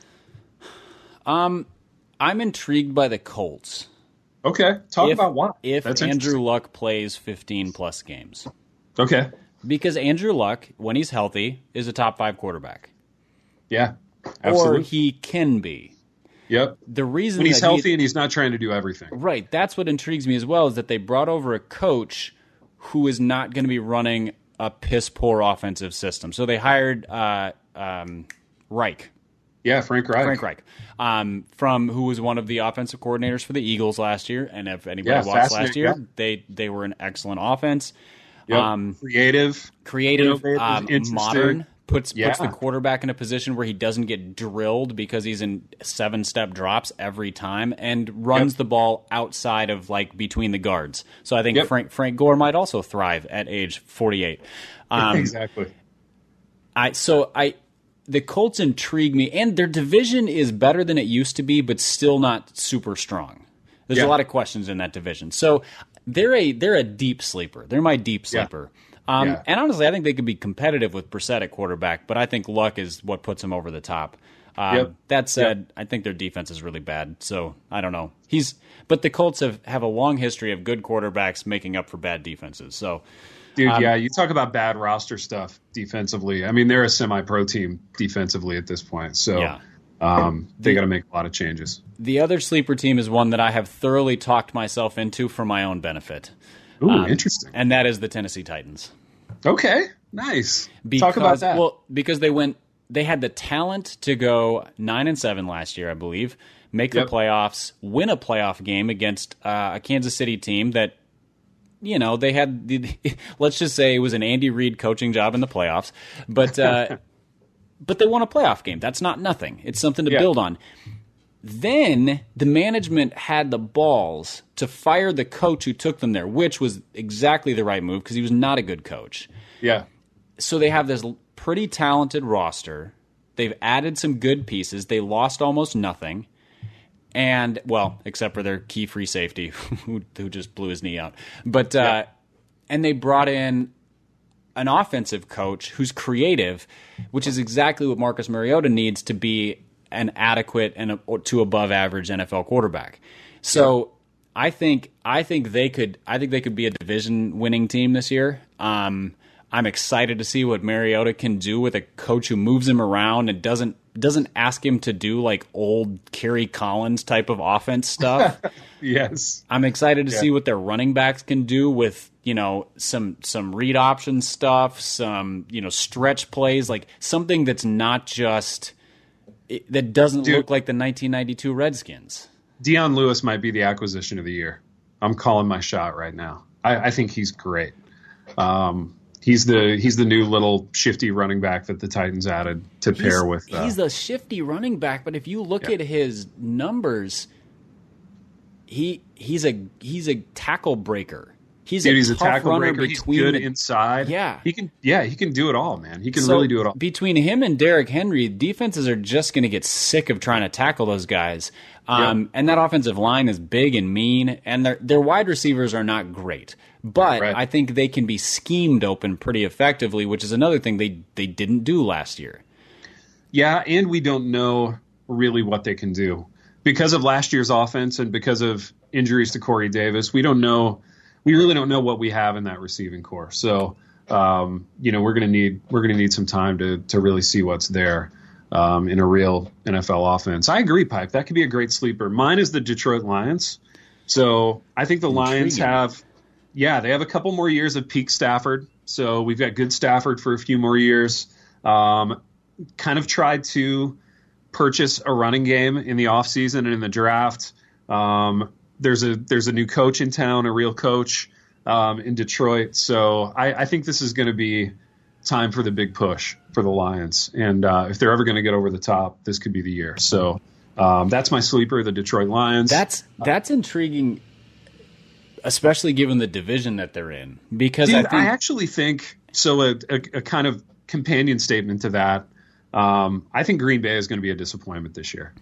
I'm intrigued by the Colts. Okay, talk about why. If Andrew Luck plays 15-plus games. Okay. Because Andrew Luck, when he's healthy, is a top 5 quarterback. Yeah, absolutely. Or he can be. Yep. The reason when he's healthy and he's not trying to do everything. Right. That's what intrigues me as well, is that they brought over a coach who is not going to be running a piss-poor offensive system. So they hired Reich. Yeah, Frank Reich. From who was one of the offensive coordinators for the Eagles last year. And if anybody watched last year, they were an excellent offense. Yep. Creative, modern. Puts the quarterback in a position where he doesn't get drilled because he's in 7-step drops every time, and runs the ball outside of between the guards. So I think Frank Gore might also thrive at age 48. Exactly. The Colts intrigue me, and their division is better than it used to be, but still not super strong. There's a lot of questions in that division. So they're a deep sleeper. They're my deep sleeper. And honestly, I think they could be competitive with Brissett at quarterback, but I think Luck is what puts him over the top. That said, I think their defense is really bad, so I don't know. But the Colts have a long history of good quarterbacks making up for bad defenses. So, dude, you talk about bad roster stuff defensively. I mean, they're a semi-pro team defensively at this point, so they got to make a lot of changes. The other sleeper team is one that I have thoroughly talked myself into for my own benefit. Ooh, interesting. And that is the Tennessee Titans. Okay, nice. Talk about that. Well, because they had the talent to go 9-7 last year, I believe, make the playoffs, win a playoff game against a Kansas City team that, they had let's just say it was an Andy Reid coaching job in the playoffs, but they won a playoff game. That's not nothing. It's something to build on. Then the management had the balls to fire the coach who took them there, which was exactly the right move because he was not a good coach. Yeah. So they have this pretty talented roster. They've added some good pieces. They lost almost nothing. And, well, except for their key free safety, who just blew his knee out. But and they brought in an offensive coach who's creative, which is exactly what Marcus Mariota needs to be an adequate and to above average NFL quarterback. So I think they could be a division winning team this year. I'm excited to see what Mariota can do with a coach who moves him around and doesn't ask him to do like old Kerry Collins type of offense stuff. Yes. I'm excited to see what their running backs can do with, some read option stuff, some, stretch plays, like something that's not just that doesn't look like the 1992 Redskins. Dion Lewis might be the acquisition of the year. I'm calling my shot right now. I think he's great. He's the new little shifty running back that the Titans added to pair with. He's a shifty running back, but if you look at his numbers, he's a tackle breaker. He's a tackle breaker. He's good inside. Yeah, he can do it all, man. He can really do it all. Between him and Derrick Henry, defenses are just going to get sick of trying to tackle those guys. And that offensive line is big and mean, and their wide receivers are not great. But I think they can be schemed open pretty effectively, which is another thing they didn't do last year. Yeah, and we don't know really what they can do. Because of last year's offense and because of injuries to Corey Davis, we really don't know what we have in that receiving core. So, we're gonna need some time to really see what's there in a real NFL offense. I agree, Pipe. That could be a great sleeper. Mine is the Detroit Lions. So I think the Lions have a couple more years of peak Stafford. So we've got good Stafford for a few more years. Kind of tried to purchase a running game in the offseason and in the draft. There's a new coach in town, a real coach in Detroit. So I think this is going to be time for the big push for the Lions. And if they're ever going to get over the top, this could be the year. So that's my sleeper, the Detroit Lions. That's intriguing, especially given the division that they're in. Because I actually think so. A kind of companion statement to that. I think Green Bay is going to be a disappointment this year.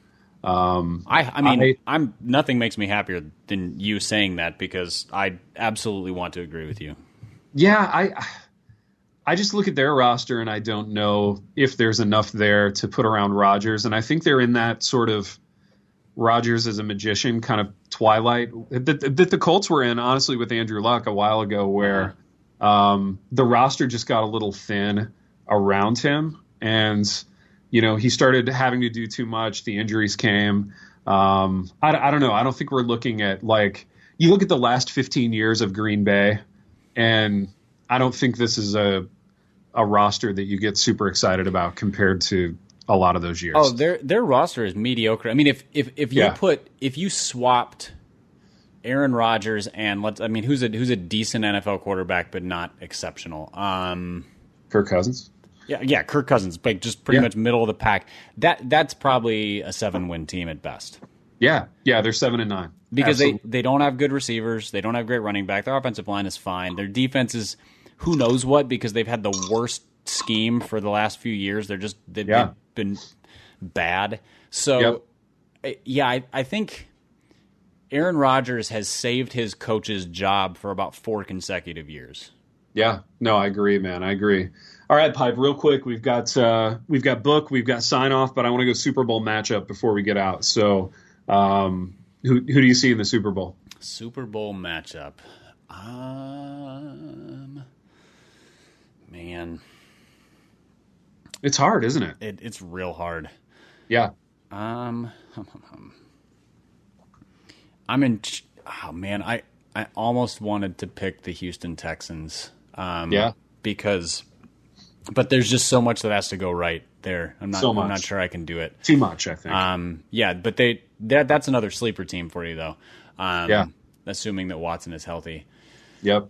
Nothing makes me happier than you saying that, because I absolutely want to agree with you. Yeah, I just look at their roster and I don't know if there's enough there to put around Rodgers, and I think they're in that sort of Rodgers as a magician kind of twilight that the Colts were in, honestly, with Andrew Luck a while ago, where the roster just got a little thin around him, and he started having to do too much. The injuries came. I don't know. I don't think we're looking at, like, you look at the last 15 years of Green Bay, and I don't think this is a roster that you get super excited about compared to a lot of those years. Oh, their roster is mediocre. I mean, if you swapped Aaron Rodgers and who's a decent NFL quarterback but not exceptional? Kirk Cousins. Yeah, Kirk Cousins, but just pretty much middle of the pack. That's probably a 7-win team at best. Yeah, they're 7-9 because they don't have good receivers, they don't have great running back. Their offensive line is fine. Their defense is who knows what, because they've had the worst scheme for the last few years. They've been bad. So I think Aaron Rodgers has saved his coach's job for about 4 consecutive years. Yeah, no, I agree, man. I agree. All right, Pipe, real quick, we've got book, we've got sign off, but I want to go Super Bowl matchup before we get out. So, who do you see in the Super Bowl? Super Bowl matchup, man, it's hard, isn't it? It's real hard. Yeah. I'm in. Oh man, I almost wanted to pick the Houston Texans. But there's just so much that has to go right there. I'm not sure I can do it. Too much, I think. But that's another sleeper team for you, though. Assuming that Watson is healthy. Yep.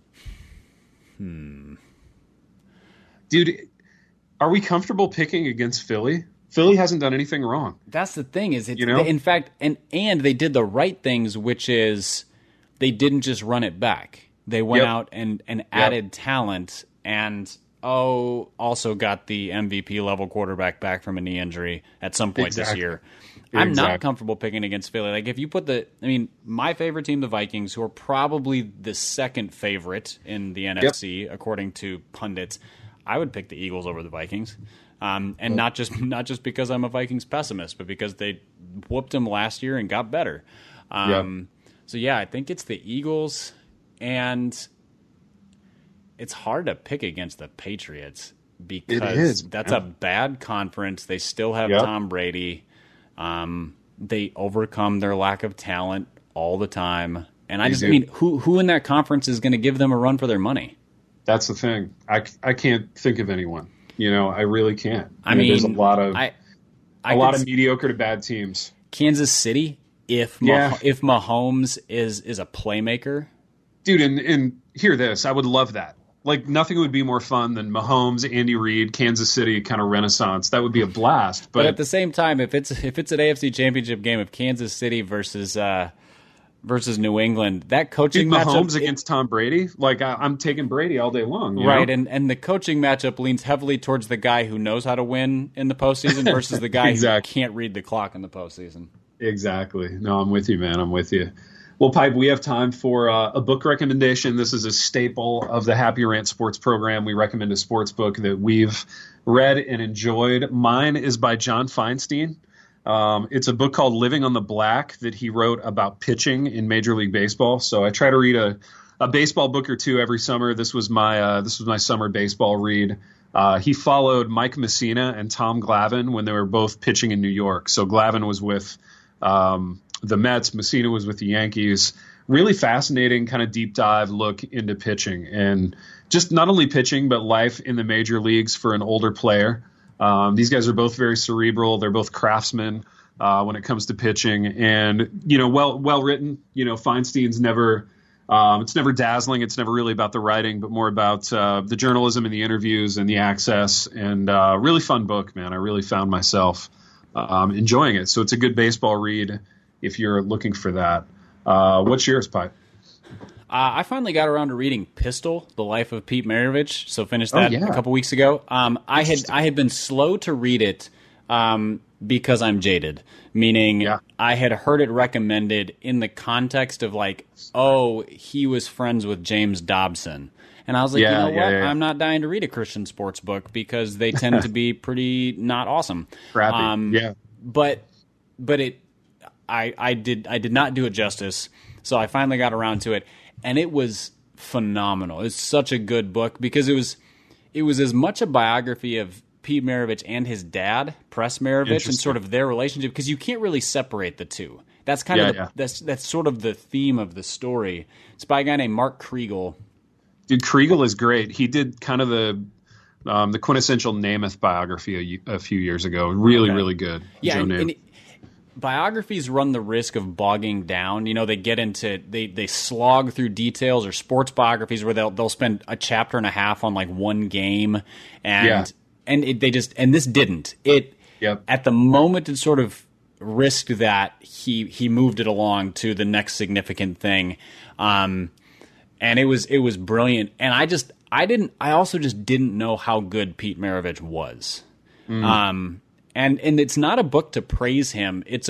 Dude, are we comfortable picking against Philly? Philly hasn't done anything wrong. That's the thing, is in fact, and they did the right things, which is they didn't just run it back. They went out and added talent, and also got the MVP level quarterback back from a knee injury at some point this year. I'm not comfortable picking against Philly. Like, if you put my favorite team, the Vikings, who are probably the second favorite in the NFC, according to pundits, I would pick the Eagles over the Vikings. Not just because I'm a Vikings pessimist, but because they whooped them last year and got better. So, I think it's the Eagles, and it's hard to pick against the Patriots because that's a bad conference. They still have Tom Brady. They overcome their lack of talent all the time. And who in that conference is going to give them a run for their money? That's the thing. I can't think of anyone. I really can't. There's a lot of mediocre to bad teams. Kansas City, if Mahomes is a playmaker. Dude, and hear this. I would love that. Like, nothing would be more fun than Mahomes, Andy Reid, Kansas City kind of renaissance. That would be a blast. But at the same time, if it's an AFC Championship game of Kansas City versus New England, that coaching matchup, Mahomes against Tom Brady, like, I'm taking Brady all day long. Right, and the coaching matchup leans heavily towards the guy who knows how to win in the postseason versus the guy who can't read the clock in the postseason. Exactly. No, I'm with you, man. I'm with you. Well, Pipe, we have time for a book recommendation. This is a staple of the Happy Rant Sports program. We recommend a sports book that we've read and enjoyed. Mine is by John Feinstein. It's a book called Living on the Black that he wrote about pitching in Major League Baseball. So I try to read a baseball book or two every summer. This was my summer baseball read. He followed Mike Mussina and Tom Glavine when they were both pitching in New York. So Glavine was with the Mets, Mussina was with the Yankees. Really fascinating kind of deep dive look into pitching, and just not only pitching, but life in the major leagues for an older player. These guys are both very cerebral. They're both craftsmen when it comes to pitching, and, well written. Feinstein's never, it's never dazzling. It's never really about the writing, but more about the journalism and the interviews and the access, and really fun book, man. I really found myself enjoying it. So it's a good baseball read if you're looking for that. What's yours, Pipe? I finally got around to reading Pistol, The Life of Pete Maravich, so finished that a couple weeks ago. I had been slow to read it because I'm jaded, meaning I had heard it recommended in the context of like, he was friends with James Dobson. And I was like, I'm not dying to read a Christian sports book because they tend to be pretty not awesome. Crappy. But I did not do it justice, so I finally got around to it, and it was phenomenal. It's such a good book because it was as much a biography of Pete Maravich and his dad, Press Maravich, and sort of their relationship, because you can't really separate the two. That's kind of that's sort of the theme of the story. It's by a guy named Mark Kriegel. Dude, Kriegel is great. He did kind of the quintessential Namath biography a few years ago. Really good. Yeah, and biographies run the risk of bogging down. They get into they slog through details, or sports biographies where they'll spend a chapter and a half on like one game, and this didn't. At the moment it sort of risked that, he moved it along to the next significant thing, and it was brilliant. And I also just didn't know how good Pete Maravich was. And it's not a book to praise him. It's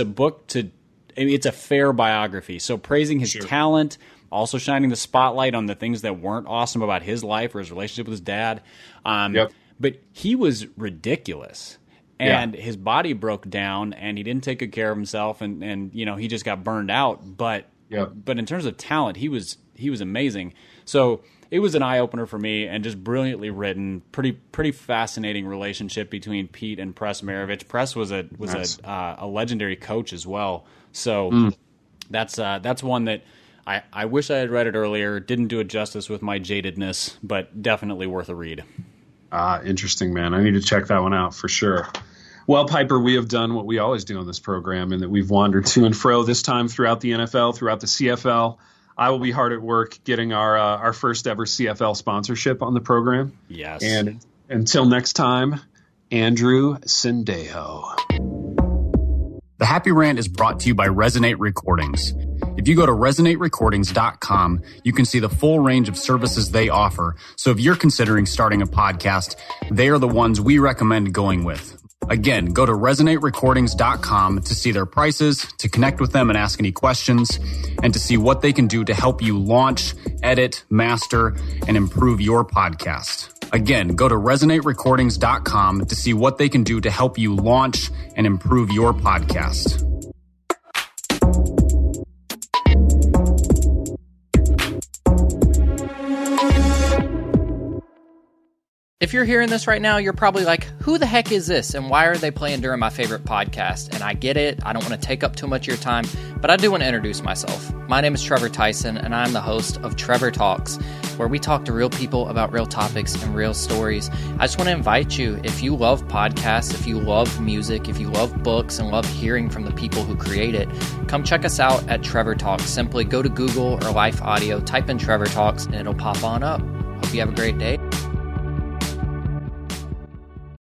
a fair biography. So praising his talent, also shining the spotlight on the things that weren't awesome about his life or his relationship with his dad. But he was ridiculous. And his body broke down, and he didn't take good care of himself, and he just got burned out. But in terms of talent, he was amazing. So it was an eye-opener for me, and just brilliantly written. Pretty fascinating relationship between Pete and Press Maravich. Press was a legendary coach as well. So that's one that I wish I had read it earlier. Didn't do it justice with my jadedness, but definitely worth a read. Interesting, man. I need to check that one out for sure. Well, Piper, we have done what we always do on this program, in that we've wandered to and fro, this time throughout the NFL, throughout the CFL. I will be hard at work getting our first ever CFL sponsorship on the program. Yes. And until next time, Andrew Sendejo. The Happy Rant is brought to you by Resonate Recordings. If you go to resonaterecordings.com, you can see the full range of services they offer. So if you're considering starting a podcast, they are the ones we recommend going with. Again, go to resonaterecordings.com to see their prices, to connect with them and ask any questions, and to see what they can do to help you launch, edit, master, and improve your podcast. Again, go to resonaterecordings.com to see what they can do to help you launch and improve your podcast. If you're hearing this right now, you're probably like, who the heck is this? And why are they playing during my favorite podcast? And I get it. I don't want to take up too much of your time, but I do want to introduce myself. My name is Trevor Tyson, and I'm the host of Trevor Talks, where we talk to real people about real topics and real stories. I just want to invite you, if you love podcasts, if you love music, if you love books and love hearing from the people who create it, come check us out at Trevor Talks. Simply go to Google or Life Audio, type in Trevor Talks, and it'll pop on up. Hope you have a great day.